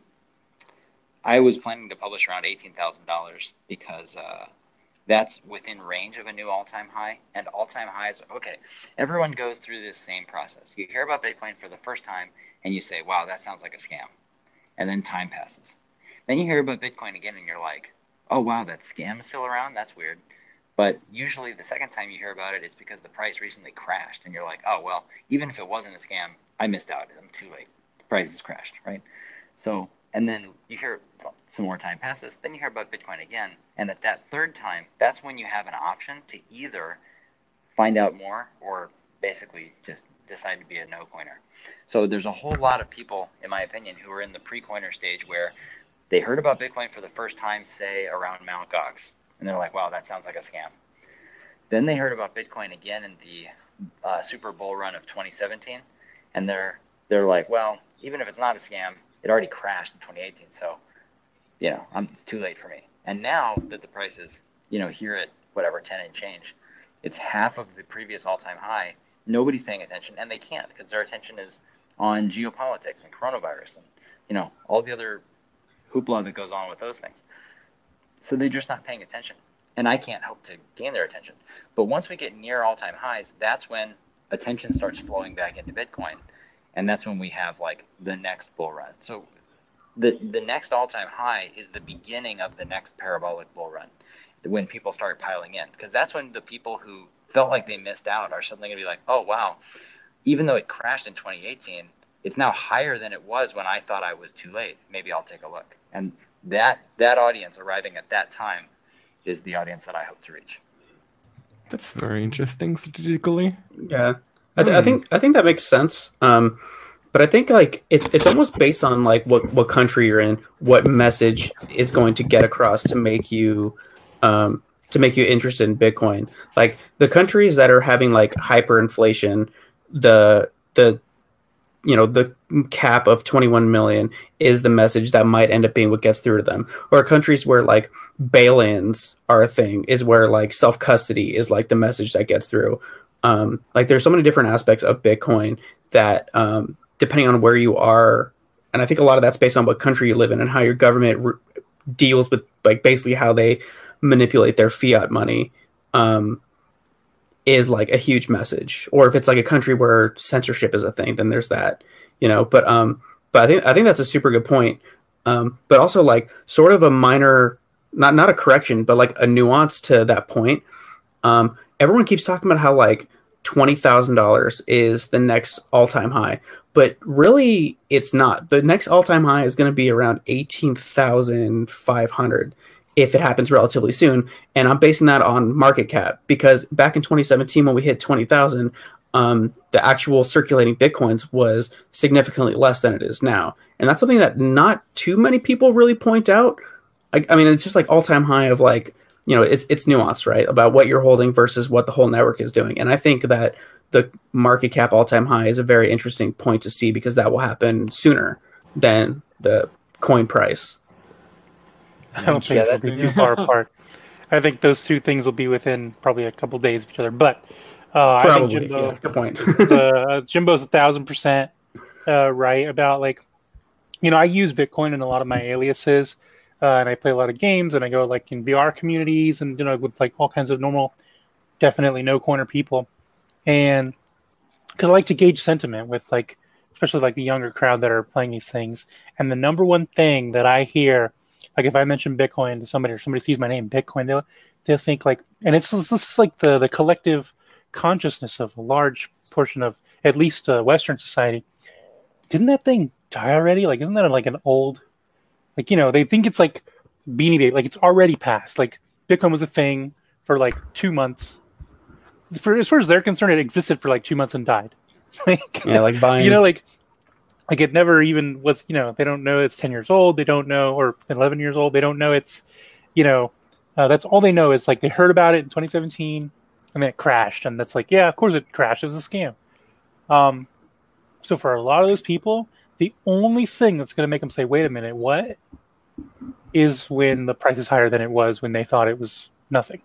S5: I was planning to publish around eighteen thousand dollars because uh, that's within range of a new all-time high. And all-time highs, okay, everyone goes through this same process. You hear about Bitcoin for the first time, and you say, wow, that sounds like a scam. And then time passes. Then you hear about Bitcoin again, and you're like, oh, wow, that scam is still around? That's weird. But usually the second time you hear about it is because the price recently crashed, and you're like, oh, well, even if it wasn't a scam, I missed out. I'm too late. Price has crashed, right? So, and then you hear some more time passes, then you hear about Bitcoin again, and at that third time, that's when you have an option to either find out more or basically just decide to be a no-coiner. So there's a whole lot of people, in my opinion, who are in the pre-coiner stage where they heard about Bitcoin for the first time, say, around Mount Gox, and they're like, wow, that sounds like a scam. Then they heard about Bitcoin again in the uh, Super Bull run of twenty seventeen, and they're they're like, well, even if it's not a scam, it already crashed in twenty eighteen, so, you know, I'm, it's too late for me. And now that the price is, you know, here at whatever, ten and change, it's half of the previous all-time high. Nobody's paying attention, and they can't, because their attention is on geopolitics and coronavirus and, you know, all the other hoopla that goes on with those things. So they're just not paying attention, and I can't hope to gain their attention. But once we get near all-time highs, that's when attention starts flowing back into Bitcoin. And that's when we have like the next bull run. So the the next all-time high is the beginning of the next parabolic bull run, when people start piling in. Because that's when the people who felt like they missed out are suddenly going to be like, oh, wow, even though it crashed in twenty eighteen, it's now higher than it was when I thought I was too late. Maybe I'll take a look. And that that audience arriving at that time is the audience that I hope to reach.
S1: That's very interesting strategically.
S4: Yeah. I, th- I think I think that makes sense, um, but I think like it, it's almost based on like what, what country you're in, what message is going to get across to make you um, to make you interested in Bitcoin. Like the countries that are having like hyperinflation, the the you know, the cap of twenty-one million is the message that might end up being what gets through to them. Or countries where like bail-ins are a thing is where like self-custody is like the message that gets through. Um, like there's so many different aspects of Bitcoin that um, depending on where you are, and I think a lot of that's based on what country you live in and how your government re- deals with like basically how they manipulate their fiat money. Um, is like a huge message. Or if it's like a country where censorship is a thing, then there's that, you know, but, um, but I think, I think that's a super good point. Um, but also like sort of a minor, not, not a correction, but like a nuance to that point. Um, everyone keeps talking about how like twenty thousand dollars is the next all time high, but really it's not. The next all time high is going to be around eighteen thousand five hundred if it happens relatively soon. And I'm basing that on market cap because back in twenty seventeen, when we hit twenty thousand, um, the actual circulating Bitcoins was significantly less than it is now. And that's something that not too many people really point out. I, I mean, it's just like all time high of like, you know, it's, it's nuanced, right? About what you're holding versus what the whole network is doing. And I think that the market cap all time high is a very interesting point to see because that will happen sooner than the coin price.
S6: I don't think they'll be too far apart. I think those two things will be within probably a couple days of each other. But uh, I think Jimbo,
S4: yeah, good point.
S6: uh, Jimbo's a thousand percent uh, right about like, you know, I use Bitcoin in a lot of my aliases, uh, and I play a lot of games, and I go like in V R communities, and you know, with like all kinds of normal, definitely no coiner people, and because I like to gauge sentiment with like, especially like the younger crowd that are playing these things, and the number one thing that I hear. Like if I mention Bitcoin to somebody or somebody sees my name, Bitcoin, they'll they'll think like, and it's this is like the the collective consciousness of a large portion of at least uh, Western society. Didn't that thing die already? Like, isn't that like an old, like you know, they think it's like Beanie Baby, like it's already passed. Like Bitcoin was a thing for like two months. For as far as they're concerned, it existed for like two months and died. Like
S4: yeah, like buying,
S6: you know, like. Like it never even was, you know, they don't know it's ten years old. They don't know, or eleven years old. They don't know it's, you know, uh, that's all they know is like they heard about it in twenty seventeen and then it crashed. And that's like, yeah, of course it crashed. It was a scam. Um, so for a lot of those people, the only thing that's going to make them say, wait a minute, what? Is when the price is higher than it was when they thought it was nothing.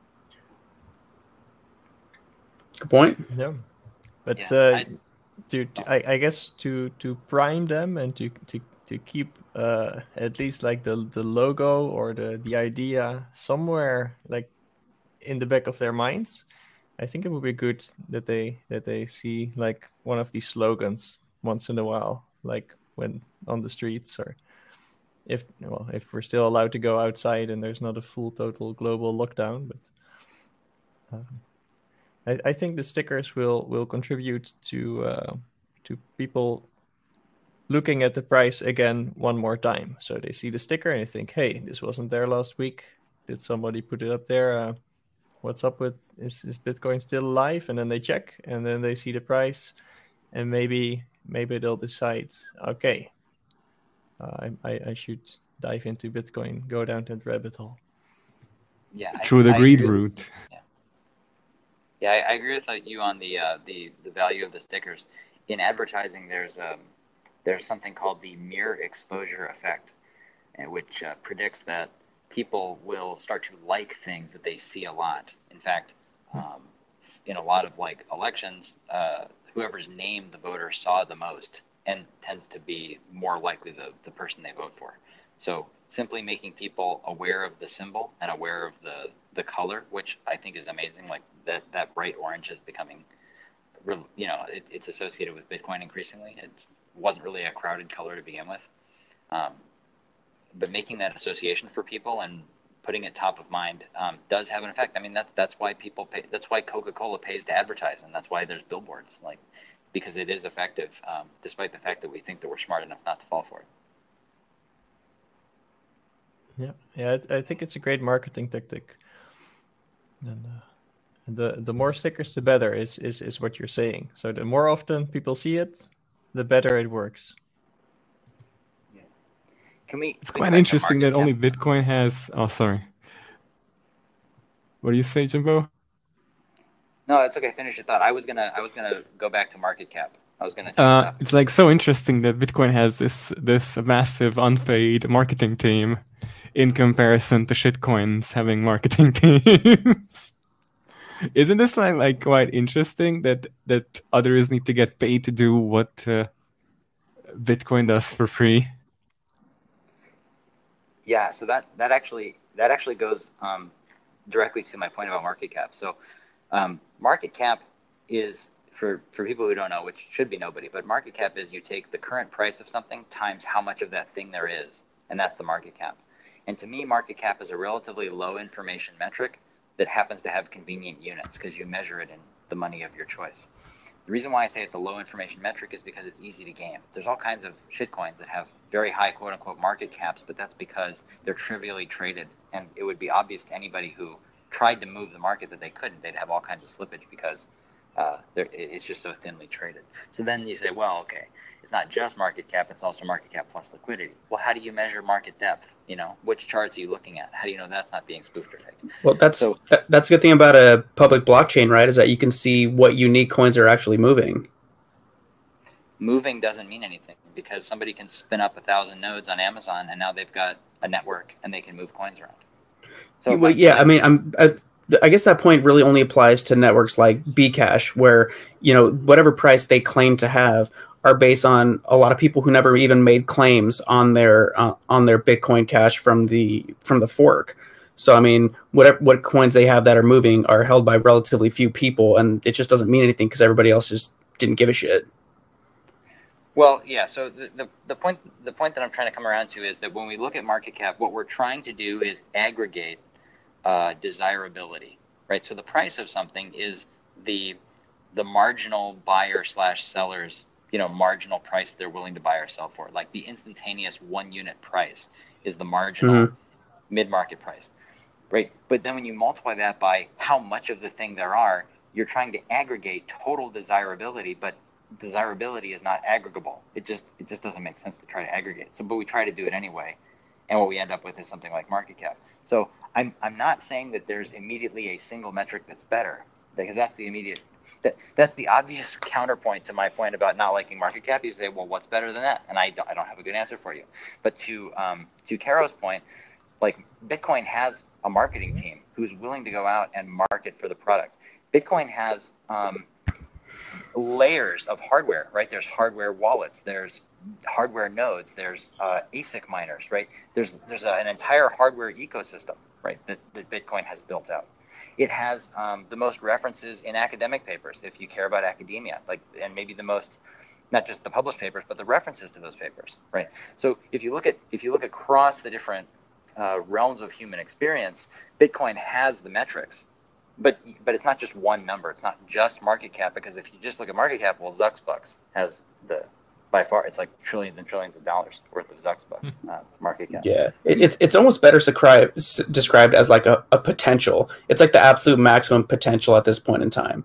S4: Good point.
S7: Yeah. But,
S5: Yeah,
S7: uh,
S5: I-
S7: to, to I, I guess to to prime them and to to, to keep uh, at least like the the logo or the the idea somewhere like in the back of their minds, I think it would be good that they that they see like one of these slogans once in a while, like when on the streets, or if well if we're still allowed to go outside and there's not a full total global lockdown. But um, I, I think the stickers will, will contribute to uh, to people looking at the price again one more time. So they see the sticker and they think, hey, this wasn't there last week. Did somebody put it up there? Uh, what's up with, is, is Bitcoin still alive? And then they check and then they see the price and maybe maybe they'll decide, okay, uh, I, I, I should dive into Bitcoin, go down that rabbit hole.
S5: Yeah, I-
S1: Through the
S5: I
S1: greed
S5: agree.
S1: route.
S5: Yeah, I, I agree with uh, you on the uh, the the value of the stickers. In advertising, there's um there's something called the mere exposure effect, uh, which uh, predicts that people will start to like things that they see a lot. In fact, um, in a lot of like elections, uh, whoever's name the voter saw the most and tends to be more likely the, the person they vote for. So simply making people aware of the symbol and aware of the, the color, which I think is amazing. Like that, that bright orange is becoming, you know, it, it's associated with Bitcoin increasingly. It wasn't really a crowded color to begin with. Um, but making that association for people and putting it top of mind um, does have an effect. I mean, that's that's why people pay. That's why Coca-Cola pays to advertise, and that's why there's billboards, like because it is effective, um, despite the fact that we think that we're smart enough not to fall for it.
S7: Yeah, yeah, I, I think it's a great marketing tactic. And uh, the the more stickers, the better is, is is what you're saying. So the more often people see it, the better it works.
S5: Can we?
S1: It's
S5: can we
S1: quite
S5: go back to
S1: interesting that
S5: market
S1: only
S5: cap?
S1: Bitcoin has. Oh, sorry. What do you say, Jimbo?
S5: No, it's okay. Finish your thought. I was gonna I was gonna go back to market cap I was gonna.
S1: Uh, it's like so interesting that Bitcoin has this this massive unpaid marketing team, in comparison to shitcoins having marketing teams. Isn't this like, like quite interesting that that others need to get paid to do what uh, Bitcoin does for free?
S5: Yeah, so that that actually that actually goes um, directly to my point about market cap. So um, market cap is, for for people who don't know, which should be nobody, but market cap is you take the current price of something times how much of that thing there is, and that's the market cap. And to me, market cap is a relatively low information metric that happens to have convenient units because you measure it in the money of your choice. The reason why I say it's a low information metric is because it's easy to game. There's all kinds of shitcoins that have very high quote unquote market caps, but that's because they're trivially traded. And it would be obvious to anybody who tried to move the market that they couldn't. They'd have all kinds of slippage because uh, it's just so thinly traded. So then you say, well, okay, it's not just market cap, it's also market cap plus liquidity. Well, how do you measure market depth? You know, which charts are you looking at? How do you know that's not being spoofed or faked?
S4: Well, that's
S5: so,
S4: that, that's a good thing about a public blockchain, right? Is that you can see what unique coins are actuallymoving.
S5: Moving doesn't mean anything because somebody can spin up a thousand nodes on Amazon and now they've got a network and they can move coins around. So,
S4: well, yeah, I mean, I'm. I, I guess that point really only applies to networks like Bcash, where, you know, whatever price they claim to have are based on a lot of people who never even made claims on their uh, on their Bitcoin Cash from the from the fork. So I mean, whatever what coins they have that are moving are held by relatively few people, and it just doesn't mean anything because everybody else just didn't give a shit.
S5: Well, yeah. So the, the the point the point that I'm trying to come around to is that when we look at market cap, what we're trying to do is aggregate uh, desirability, right? So the price of something is the the marginal buyer slash seller's, you know, marginal price they're willing to buy or sell for. Like the instantaneous one unit price is the marginal mm-hmm. mid-market price, right? But then when you multiply that by how much of the thing there are, you're trying to aggregate total desirability, but desirability is not aggregable. It just it just doesn't make sense to try to aggregate. So, but we try to do it anyway, and what we end up with is something like market cap. So I'm I'm not saying that there's immediately a single metric that's better, because that's the immediate that that's the obvious counterpoint to my point about not liking market cap. You say, well, what's better than that? And I don't I don't have a good answer for you. But to um to Caro's point, like Bitcoin has a marketing team who's willing to go out and market for the product. Bitcoin has um layers of hardware, right? There's hardware wallets, there's hardware nodes, there's uh, A S I C miners, right? There's there's a, an entire hardware ecosystem, right, that, that Bitcoin has built out. It has um, the most references in academic papers, if you care about academia, like, and maybe the most, not just the published papers, but the references to those papers, right? So if you look at if you look across the different uh, realms of human experience, Bitcoin has the metrics. But but it's not just one number. It's not just market cap, because if you just look at market cap, well, Zuxbucks has the, by far, it's like trillions and trillions of dollars worth of Zuxbucks uh, market cap.
S4: Yeah, it, it's it's almost better described described as like a, a potential. It's like the absolute maximum potential at this point in time.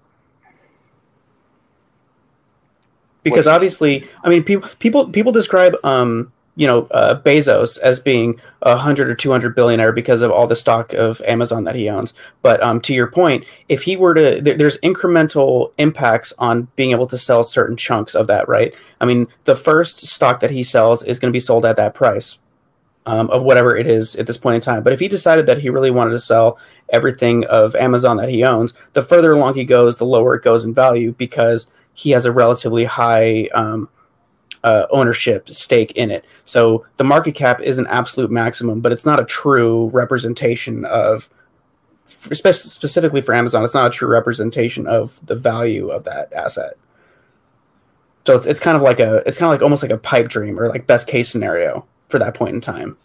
S4: Because obviously, I mean, people people people describe um. you know, uh, Bezos as being a hundred or two hundred billionaire because of all the stock of Amazon that he owns. But um, to your point, if he were to, th- there's incremental impacts on being able to sell certain chunks of that, right? I mean, the first stock that he sells is going to be sold at that price um, of whatever it is at this point in time. But if he decided that he really wanted to sell everything of Amazon that he owns, the further along he goes, the lower it goes in value, because he has a relatively high um, Uh, ownership stake in it. So the market cap is an absolute maximum, but it's not a true representation of, spe- specifically for Amazon, it's not a true representation of the value of that asset. So it's it's kind of like a it's kind of like almost like a pipe dream, or like best case scenario for that point in time.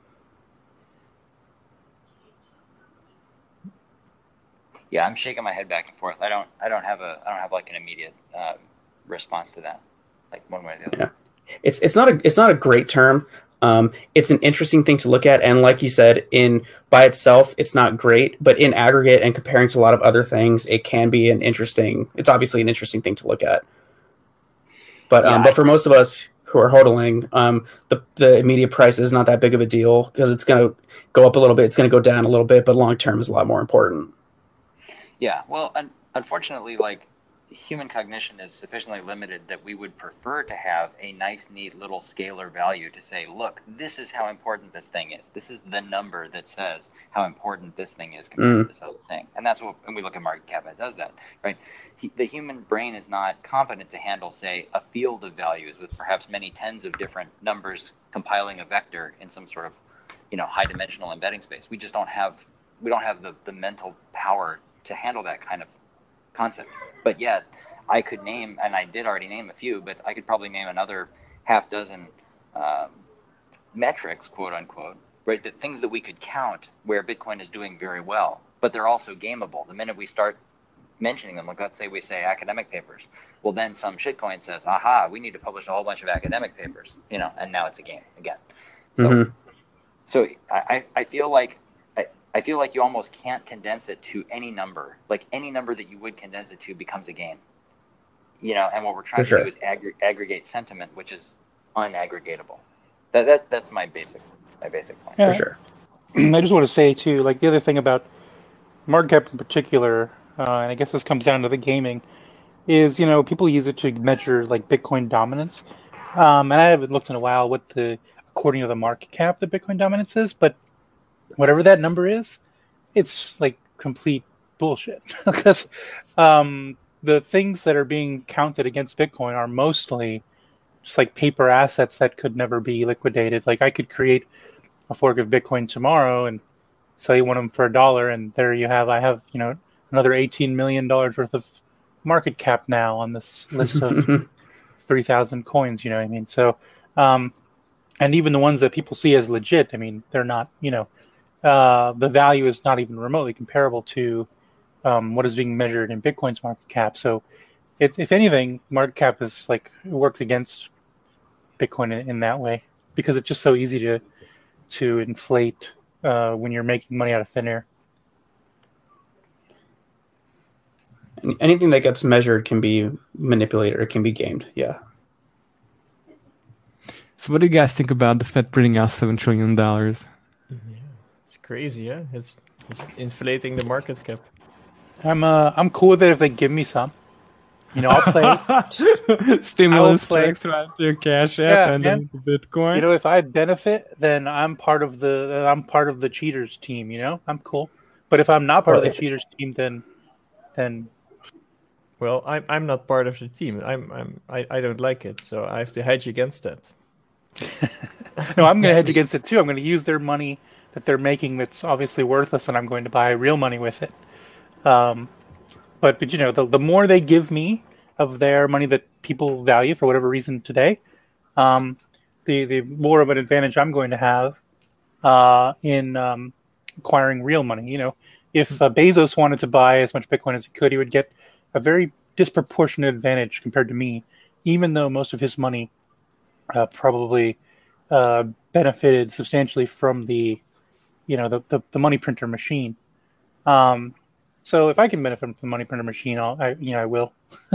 S5: Yeah, I'm shaking my head back and forth. I don't I don't have a I don't have like an immediate uh, response to that, like one way or the other.
S4: Yeah. It's it's not a it's not a great term. Um, it's an interesting thing to look at, and like you said, in by itself, it's not great. But in aggregate and comparing to a lot of other things, it can be an interesting. It's obviously an interesting thing to look at. But um, yeah, but for most of us who are hodling, um, the the immediate price is not that big of a deal, because it's going to go up a little bit, it's going to go down a little bit, but long term is a lot more important.
S5: Yeah, well, un- unfortunately, like human cognition is sufficiently limited that we would prefer to have a nice, neat little scalar value to say, look, this is how important this thing is. This is the number that says how important this thing is compared
S4: Mm.
S5: to this other thing. And that's what, when we look at market cap, it does that, right? He, the human brain is not competent to handle, say, a field of values with perhaps many tens of different numbers compiling a vector in some sort of, you know, high dimensional embedding space. We just don't have, we don't have the, the mental power to handle that kind of concept. But yet I could name, and I did already name a few, but I could probably name another half dozen um, metrics, quote unquote, right? That things that we could count where Bitcoin is doing very well, but they're also gameable. The minute we start mentioning them, like let's say we say academic papers, well then some shitcoin says, aha, we need to publish a whole bunch of academic papers, you know, and now it's a game again. So,
S4: Mhm.
S5: so I, I feel like I, I feel like you almost can't condense it to any number. Like any number that you would condense it to becomes a game. You know, and what we're trying
S4: For sure.
S5: to do is aggr- aggregate sentiment, which is unaggregatable. That, that that's my basic my basic point.
S6: Yeah.
S4: For sure.
S6: I just want to say too, like the other thing about market cap in particular, uh, and I guess this comes down to the gaming, is you know people use it to measure like Bitcoin dominance, um, and I haven't looked in a while what the according to the market cap the Bitcoin dominance is, but whatever that number is, it's like complete bullshit because um, the things that are being counted against Bitcoin are mostly just like paper assets that could never be liquidated. Like I could create a fork of Bitcoin tomorrow and sell you one of them for a dollar, and there you have. I have you know another eighteen million dollars worth of market cap now on this list of three thousand coins. You know what I mean? So, um, and even the ones that people see as legit, I mean, they're not. You know, uh, the value is not even remotely comparable to um, what is being measured in Bitcoin's market cap. So, it, if anything, market cap is like worked against Bitcoin in, in that way because it's just so easy to to inflate uh, when you're making money out of thin air.
S4: Anything that gets measured can be manipulated or can be gamed. Yeah.
S1: So what do you guys think about the Fed printing out seven trillion dollars?
S7: Yeah, it's crazy. Yeah, it's, it's inflating the market cap.
S6: I'm uh I'm cool with it if they give me some. You know, I'll play.
S1: Stimulus
S6: play.
S1: checks right to your cash app
S6: Yeah,
S1: and
S6: man.
S1: then Bitcoin.
S6: You know, if I benefit, then I'm part of the I'm part of the cheaters team. You know, I'm cool. But if I'm not part
S4: Well,
S6: of the
S4: if-
S6: cheaters team, then then
S7: Well, I'm I'm not part of the team. I'm I'm I, I don't like it, so I have to hedge against that.
S6: no, I'm going to hedge against it too. I'm going to use their money that they're making that's obviously worthless, and I'm going to buy real money with it. Um, but but you know, the the more they give me of their money that people value for whatever reason today, um, the the more of an advantage I'm going to have uh, in um, acquiring real money. You know, if uh, Bezos wanted to buy as much Bitcoin as he could, he would get a very disproportionate advantage compared to me, even though most of his money uh, probably uh, benefited substantially from the, you know, the, the, the money printer machine. Um, so if I can benefit from the money printer machine, I'll, I, you know, I will.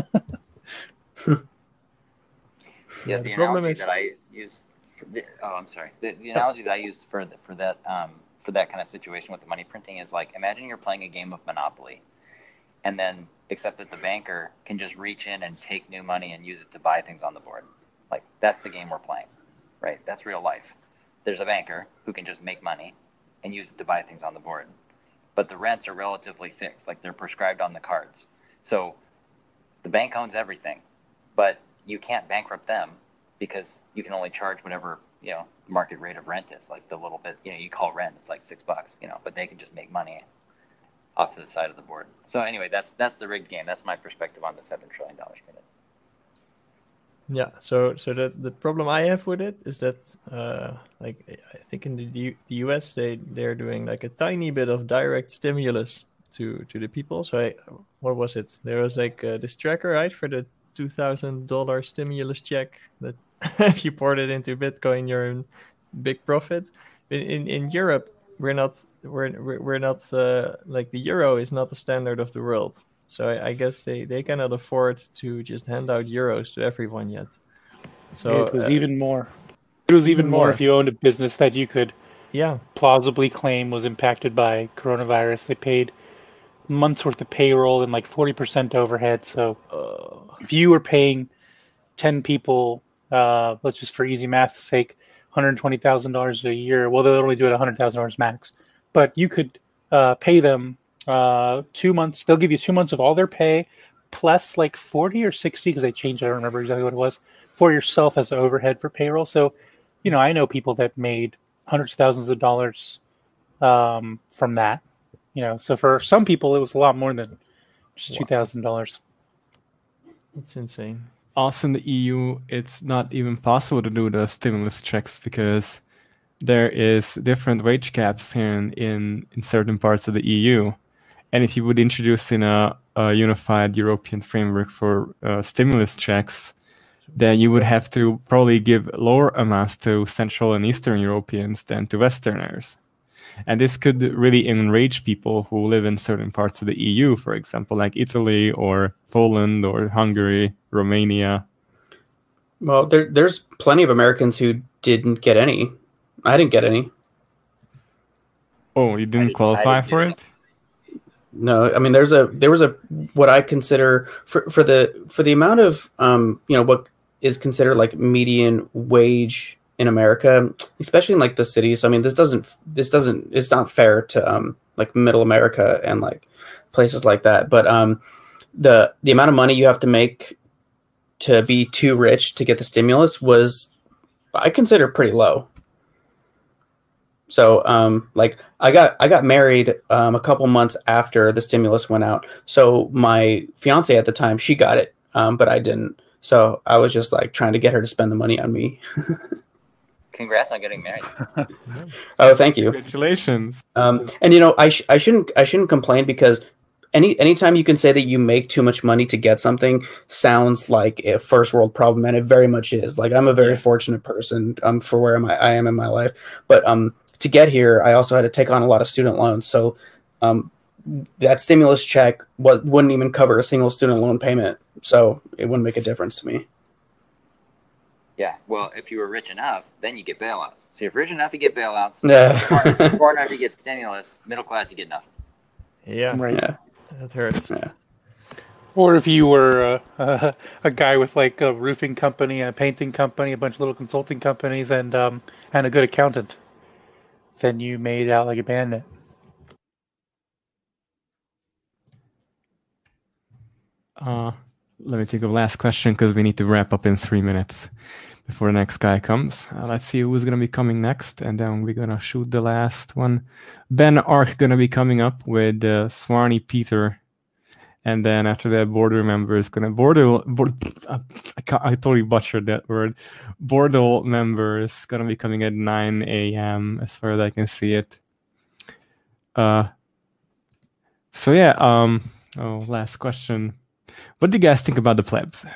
S5: Yeah,
S7: Yeah,
S5: the
S7: the problem
S5: analogy
S7: is-
S5: that I use. For the, oh, I'm sorry. The, the analogy that I use for the, for that um, for that kind of situation with the money printing is like, imagine you're playing a game of Monopoly, and then except that the banker can just reach in and take new money and use it to buy things on the board. Like that's the game we're playing, right? That's real life. There's a banker who can just make money and use it to buy things on the board, but the rents are relatively fixed, like they're prescribed on the cards. So the bank owns everything, but you can't bankrupt them because you can only charge whatever, you know, market rate of rent is, like the little bit, you know, you call rent, it's like six bucks, you know, but they can just make money off to the side of the board. So anyway, that's that's the rigged game. That's my perspective on the seven trillion dollars minute.
S7: Yeah, so so the the problem I have with it is that uh, like I think in the U- the U S they they're doing like a tiny bit of direct stimulus to to the people. So I, what was it? There was like uh, this tracker, right, for the two thousand dollar stimulus check that if you poured it into Bitcoin, you're in big profit. In in, in Europe, we're not we're we're we're not uh, like the euro is not the standard of the world. So I, I guess they, they cannot afford to just hand out euros to everyone yet. So
S6: it was
S7: uh,
S6: even more. It was even,
S7: even
S6: more
S7: more.
S6: if you owned a business that you could
S7: yeah,
S6: plausibly claim was impacted by coronavirus. They paid months worth of payroll and like forty percent overhead. So
S7: Uh,
S6: if you were paying ten people, uh, let's just for easy math's sake, one hundred twenty thousand dollars a year. Well, they'll only do it one hundred thousand dollars max, but you could uh, pay them uh, two months. They'll give you two months of all their pay plus like forty or sixty because they changed it. I don't remember exactly what it was for yourself as overhead for payroll. So, you know, I know people that made hundreds of thousands of dollars um, from that. You know, so for some people, it was a lot more than just two thousand dollars.
S7: it's insane.
S1: Also in the E U, it's not even possible to do the stimulus checks because there is different wage caps here in, in, in certain parts of the E U. And if you would introduce in a, a unified European framework for uh, stimulus checks, then you would have to probably give lower amounts to Central and Eastern Europeans than to Westerners. And this could really enrage people who live in certain parts of the E U, for example, like Italy or Poland or Hungary, Romania.
S4: Well, there, there's plenty of Americans who didn't get any. I didn't get any.
S1: Oh, you didn't
S5: didn't-
S1: qualify
S5: I didn't
S1: for
S5: do
S1: it?
S4: No, I mean there's a there was a what I consider for for the for the amount of um you know what is considered like median wage in America, especially in like the cities. I mean this doesn't this doesn't it's not fair to um like middle America and like places like that. But um the the amount of money you have to make to be too rich to get the stimulus was I consider pretty low. So, um, like I got I got married um, a couple months after the stimulus went out. So my fiance at the time, she got it, um, but I didn't. So I was just like trying to get her to spend the money on me.
S5: Congrats on getting married.
S4: Oh, thank you.
S1: Congratulations.
S4: Um, and you know, I sh- I shouldn't I shouldn't complain because any anytime you can say that you make too much money to get something sounds like a first world problem, and it very much is. Like I'm a very fortunate person um, for where am I, I am in my life, but um. to get here, I also had to take on a lot of student loans. So um, that stimulus check was, wouldn't even cover a single student loan payment. So it wouldn't make a difference to me.
S5: Yeah, well, if you were rich enough, then you get bailouts. So if you're rich enough, you get bailouts.
S4: Yeah.
S5: Poor, poor enough, you get stimulus. Middle class, you get nothing.
S7: Yeah,
S6: Right.
S4: Yeah.
S7: that hurts.
S4: Yeah.
S6: Or if you were uh, uh, a guy with like a roofing company and a painting company, a bunch of little consulting companies, and um, and a good accountant, then you made out like a bandit.
S1: Uh, let me take a last question because we need to wrap up in three minutes before the next guy comes. Uh, let's see who's going to be coming next, and then we're going to shoot the last one. Ben Ark going to be coming up with uh, Swarny Peter, and then after that, Border member is going to Border. Bord, I, I totally butchered that word. Border member is going to be coming at nine a.m. as far as I can see it. Uh. So yeah. Um. Oh, last question. What do you guys think about the plebs?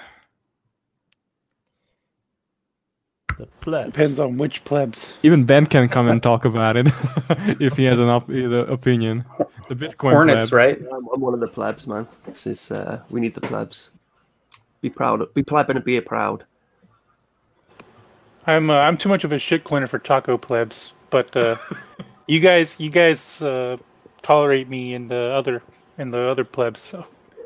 S7: The plebs.
S6: Depends on which plebs.
S1: Even Ben can come and talk about it if he has an op- either opinion. The Bitcoin
S4: Hornets,
S1: plebs.
S4: right?
S8: I'm, I'm one of the plebs, man. This is uh, we need the plebs. Be proud. Be pleb and be proud.
S6: I'm uh, I'm too much of a shitcoiner for taco plebs, but uh, you guys you guys uh, tolerate me in the other in the other plebs. So.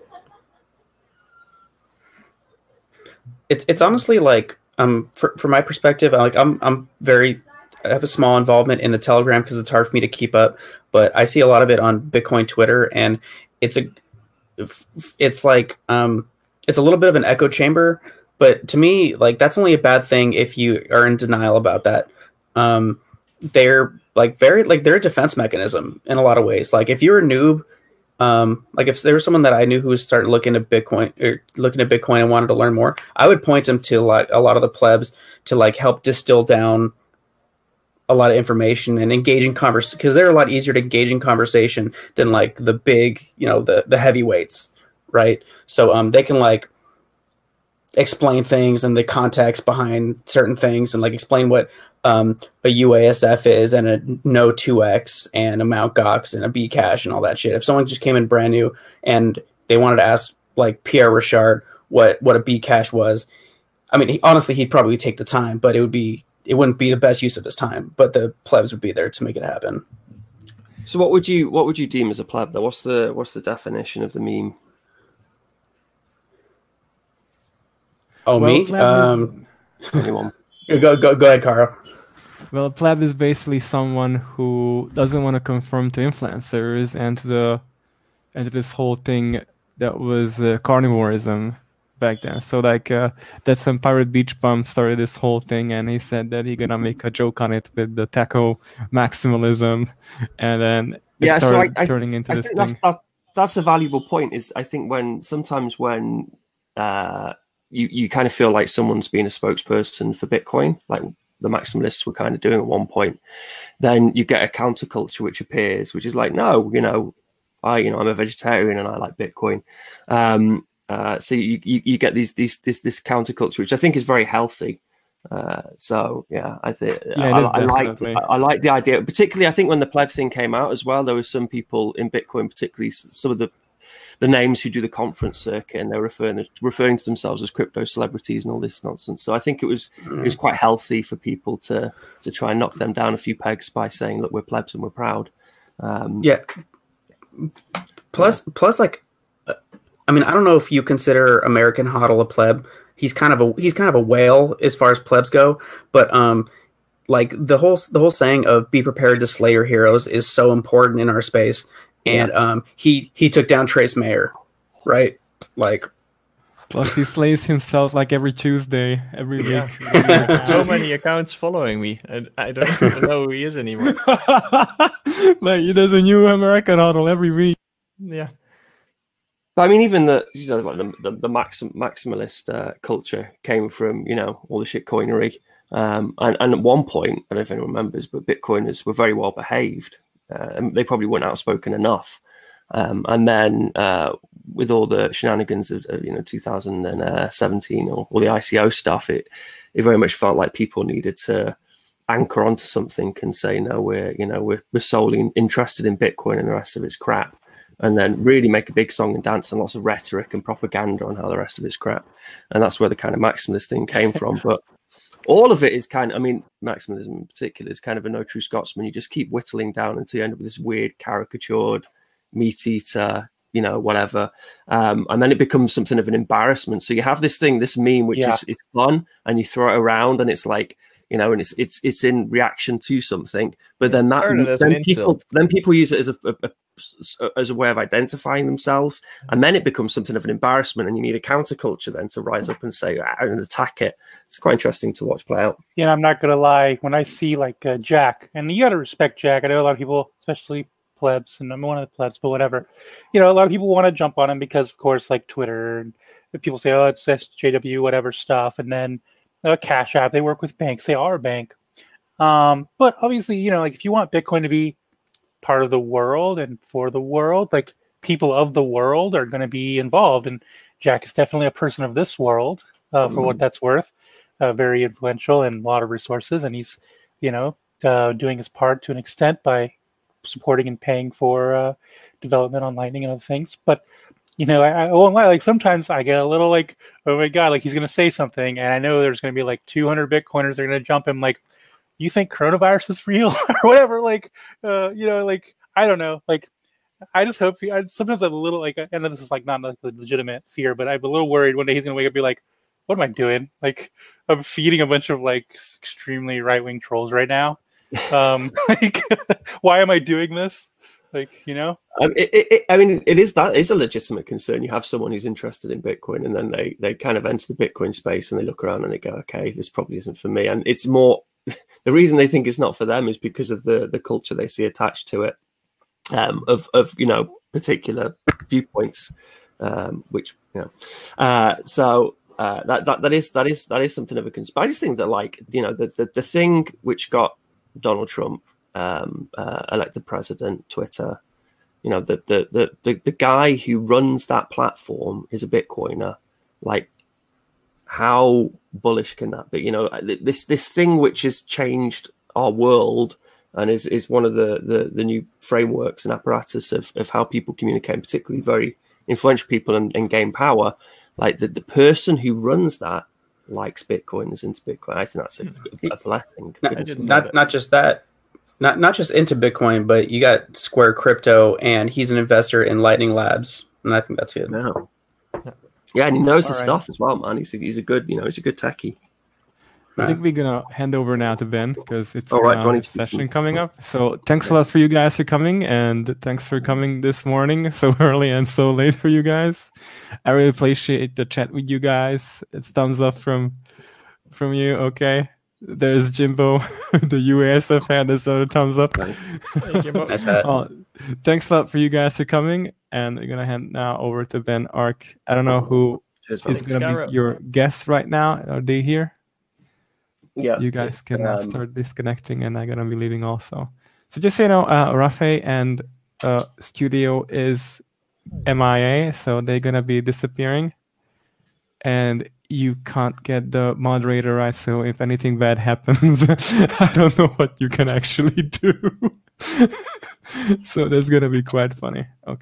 S4: It's it's honestly like um for, from my perspective, I like I'm I'm very I have a small involvement in the Telegram because it's hard for me to keep up, but I see a lot of it on Bitcoin Twitter, and it's a it's like um it's a little bit of an echo chamber, but to me, like that's only a bad thing if you are in denial about that. Um, they're like very like they're a defense mechanism in a lot of ways. Like if you're a noob. Um, like if there was someone that I knew who was starting looking at Bitcoin or looking at Bitcoin and wanted to learn more, I would point them to like a lot of the plebs to like help distill down a lot of information and engage in conversation because they're a lot easier to engage in conversation than like the big, you know, the the heavyweights, right? So um, they can like explain things and the context behind certain things and like explain what um, a U A S F is and a no two X and a Mt. Gox and a Bcash and all that shit. If someone just came in brand new and they wanted to ask like Pierre Richard what, what a Bcash was, I mean, he, honestly, he'd probably take the time, but it would be, it wouldn't be the best use of his time, but the plebs would be there to make it happen.
S8: So what would you what would you deem as a pleb? Though, what's the what's the definition of the meme?
S4: Oh,
S1: Well,
S4: me?
S1: pleb is-
S4: Um,
S8: Anyone?
S4: go go go ahead, Carl.
S1: Well, a pleb is basically someone who doesn't want to conform to influencers and to the and to this whole thing that was uh, carnivorism back then. So like uh, that's when Pirate Beach Bum started this whole thing, and he said that he gonna make a joke on it with the taco maximalism, and then it
S8: Yeah, so
S1: started
S8: I- I-
S1: turning into
S8: I
S1: this
S8: think
S1: thing.
S8: that's that, that's a valuable point. Is I think when sometimes when uh, you you kind of feel like someone's being a spokesperson for Bitcoin, like the maximalists were kind of doing at one point, then you get a counterculture which appears, which is like, no, you know, I you know I'm a vegetarian and I like Bitcoin. Um, uh, so you, you you get these these this this counterculture, which I think is very healthy. Uh, so yeah, I think
S1: Yeah, it
S8: I,
S1: is
S8: I like
S1: definitely.
S8: I, I like the idea. Particularly, I think when the pleb thing came out as well, there was some people in Bitcoin, particularly s- some of the the names who do the conference circuit, and they're referring referring to themselves as crypto celebrities and all this nonsense. So I think it was it was quite healthy for people to to try and knock them down a few pegs by saying, "Look, we're plebs and we're proud." Um,
S4: Yeah. Plus, plus, like, uh, I mean, I don't know if you consider American Hodl a pleb. He's kind of a he's kind of a whale as far as plebs go. But um, like the whole the whole saying of "be prepared to slay your heroes" is so important in our space. And um, he he took down Trace Mayer, right? Like,
S1: Plus, he slays himself like every Tuesday, every
S7: Yeah.
S1: week.
S7: So many accounts following me, and I don't even know who he is anymore.
S1: Like he does a new American Huddle every week.
S7: Yeah.
S8: But I mean, even the you know like the the, the maxim, maximalist uh, culture came from you know all the shit coinery, um, and and at one point, I don't know if anyone remembers, but Bitcoiners were very well behaved, uh, and they probably weren't outspoken enough. Um, and then uh, with all the shenanigans of, of you know two thousand seventeen or all the I C O stuff, it it very much felt like people needed to anchor onto something and say no, we're you know we're we're solely interested in Bitcoin and the rest of it's crap. And then really make a big song and dance and lots of rhetoric and propaganda on how the rest of it's crap. And that's where the kind of maximalist thing came from. But all of it is kind of, I mean, maximalism in particular is kind of a no true Scotsman. You just keep whittling down until you end up with this weird, caricatured, meat eater, you know, whatever. Um, and then it becomes something of an embarrassment. So you have this thing, this meme, which
S6: Yeah.
S8: is it's fun, and you throw it around and it's like, you know, and it's it's it's in reaction to something. But then that
S7: started as an
S8: then people
S7: insult.
S8: then people use it as a, a, a as a way of identifying themselves, and then it becomes something of an embarrassment, and you need a counterculture then to rise up and say ah, and attack it. It's quite interesting to watch play out.
S6: You know, I'm not gonna lie. When I see like uh, Jack, and you gotta respect Jack. I know a lot of people, especially plebs, and I'm one of the plebs, but whatever. You know, a lot of people want to jump on him because, of course, like Twitter, and people say, "Oh, it's S J W, whatever stuff," and then uh, Cash App. They work with banks. They are a bank. Um, but obviously, you know, like if you want Bitcoin to be part of the world and for the world, like people of the world are going to be involved. And Jack is definitely a person of this world, uh, for what that's worth. Uh, very influential and a lot of resources, and he's, you know, uh, doing his part to an extent by supporting and paying for uh, development on Lightning and other things. But you know, I, I won't lie. Like sometimes I get a little like, oh my god, like he's going to say something, and I know there's going to be like two hundred Bitcoiners that are going to jump him like, you think coronavirus is real or whatever? Like, uh, you know, like I don't know. Like, I just hope. He, I, sometimes I'm a little like, I know this is like not like a legitimate fear, but I'm a little worried one day he's gonna wake up and be like, "What am I doing? Like, I'm feeding a bunch of like extremely right wing trolls right now. Um, like, why am I doing this? Like, you know."
S8: Um, it, it, it, I mean, it is that is a legitimate concern. You have someone who's interested in Bitcoin, and then they they kind of enter the Bitcoin space and they look around and they go, "Okay, this probably isn't for me." And it's more the reason they think it's not for them is because of the the culture they see attached to it, um, of of you know particular viewpoints, um, which you know, uh, so. Uh, that, that that is that is that is something of a concern. But I just think that, like, you know, the the, the thing which got Donald Trump um, uh, elected president, Twitter, you know, the, the the the the guy who runs that platform is a Bitcoiner. Like, how bullish can that be? You know, this this thing which has changed our world and is is one of the the, the new frameworks and apparatus of of how people communicate, particularly very influential people and, and gain power. Like the, the person who runs that likes Bitcoin, is into Bitcoin. I think that's a, a blessing.
S4: Not,
S8: Goodness
S4: not, not just that, not not just into Bitcoin, but you got Square Crypto, and he's an investor in Lightning Labs, and I think that's good.
S8: No. Yeah, and he knows the
S1: All right.
S8: stuff as well, man. He's a, he's a good, you know, he's a good techie.
S1: I think we're gonna hand over now to Ben because it's
S8: All right,
S1: uh,
S8: do I need
S1: a
S8: to-
S1: session coming up. So thanks a lot for you guys for coming, and thanks for coming this morning so early and so late for you guys. I really appreciate the chat with you guys. It's thumbs up from from you. Okay, there's Jimbo, the U A S F fan. There's a thumbs up.
S4: Nice hat.
S1: Oh, thanks a lot for you guys for coming, and we're gonna hand now over to Ben Ark. I don't know who
S8: Cheers,
S1: is
S8: man.
S1: gonna
S7: Scarrow.
S1: be your guest right now. Are they here?
S8: Yeah.
S1: You guys can uh,
S8: Um,
S1: start disconnecting, and I'm gonna be leaving also. So just so you know, uh, Rafe and uh, Studio is M I A, so they're gonna be disappearing, and you can't get the moderator right. So if anything bad happens, I don't know what you can actually do. So that's gonna be quite funny. Okay.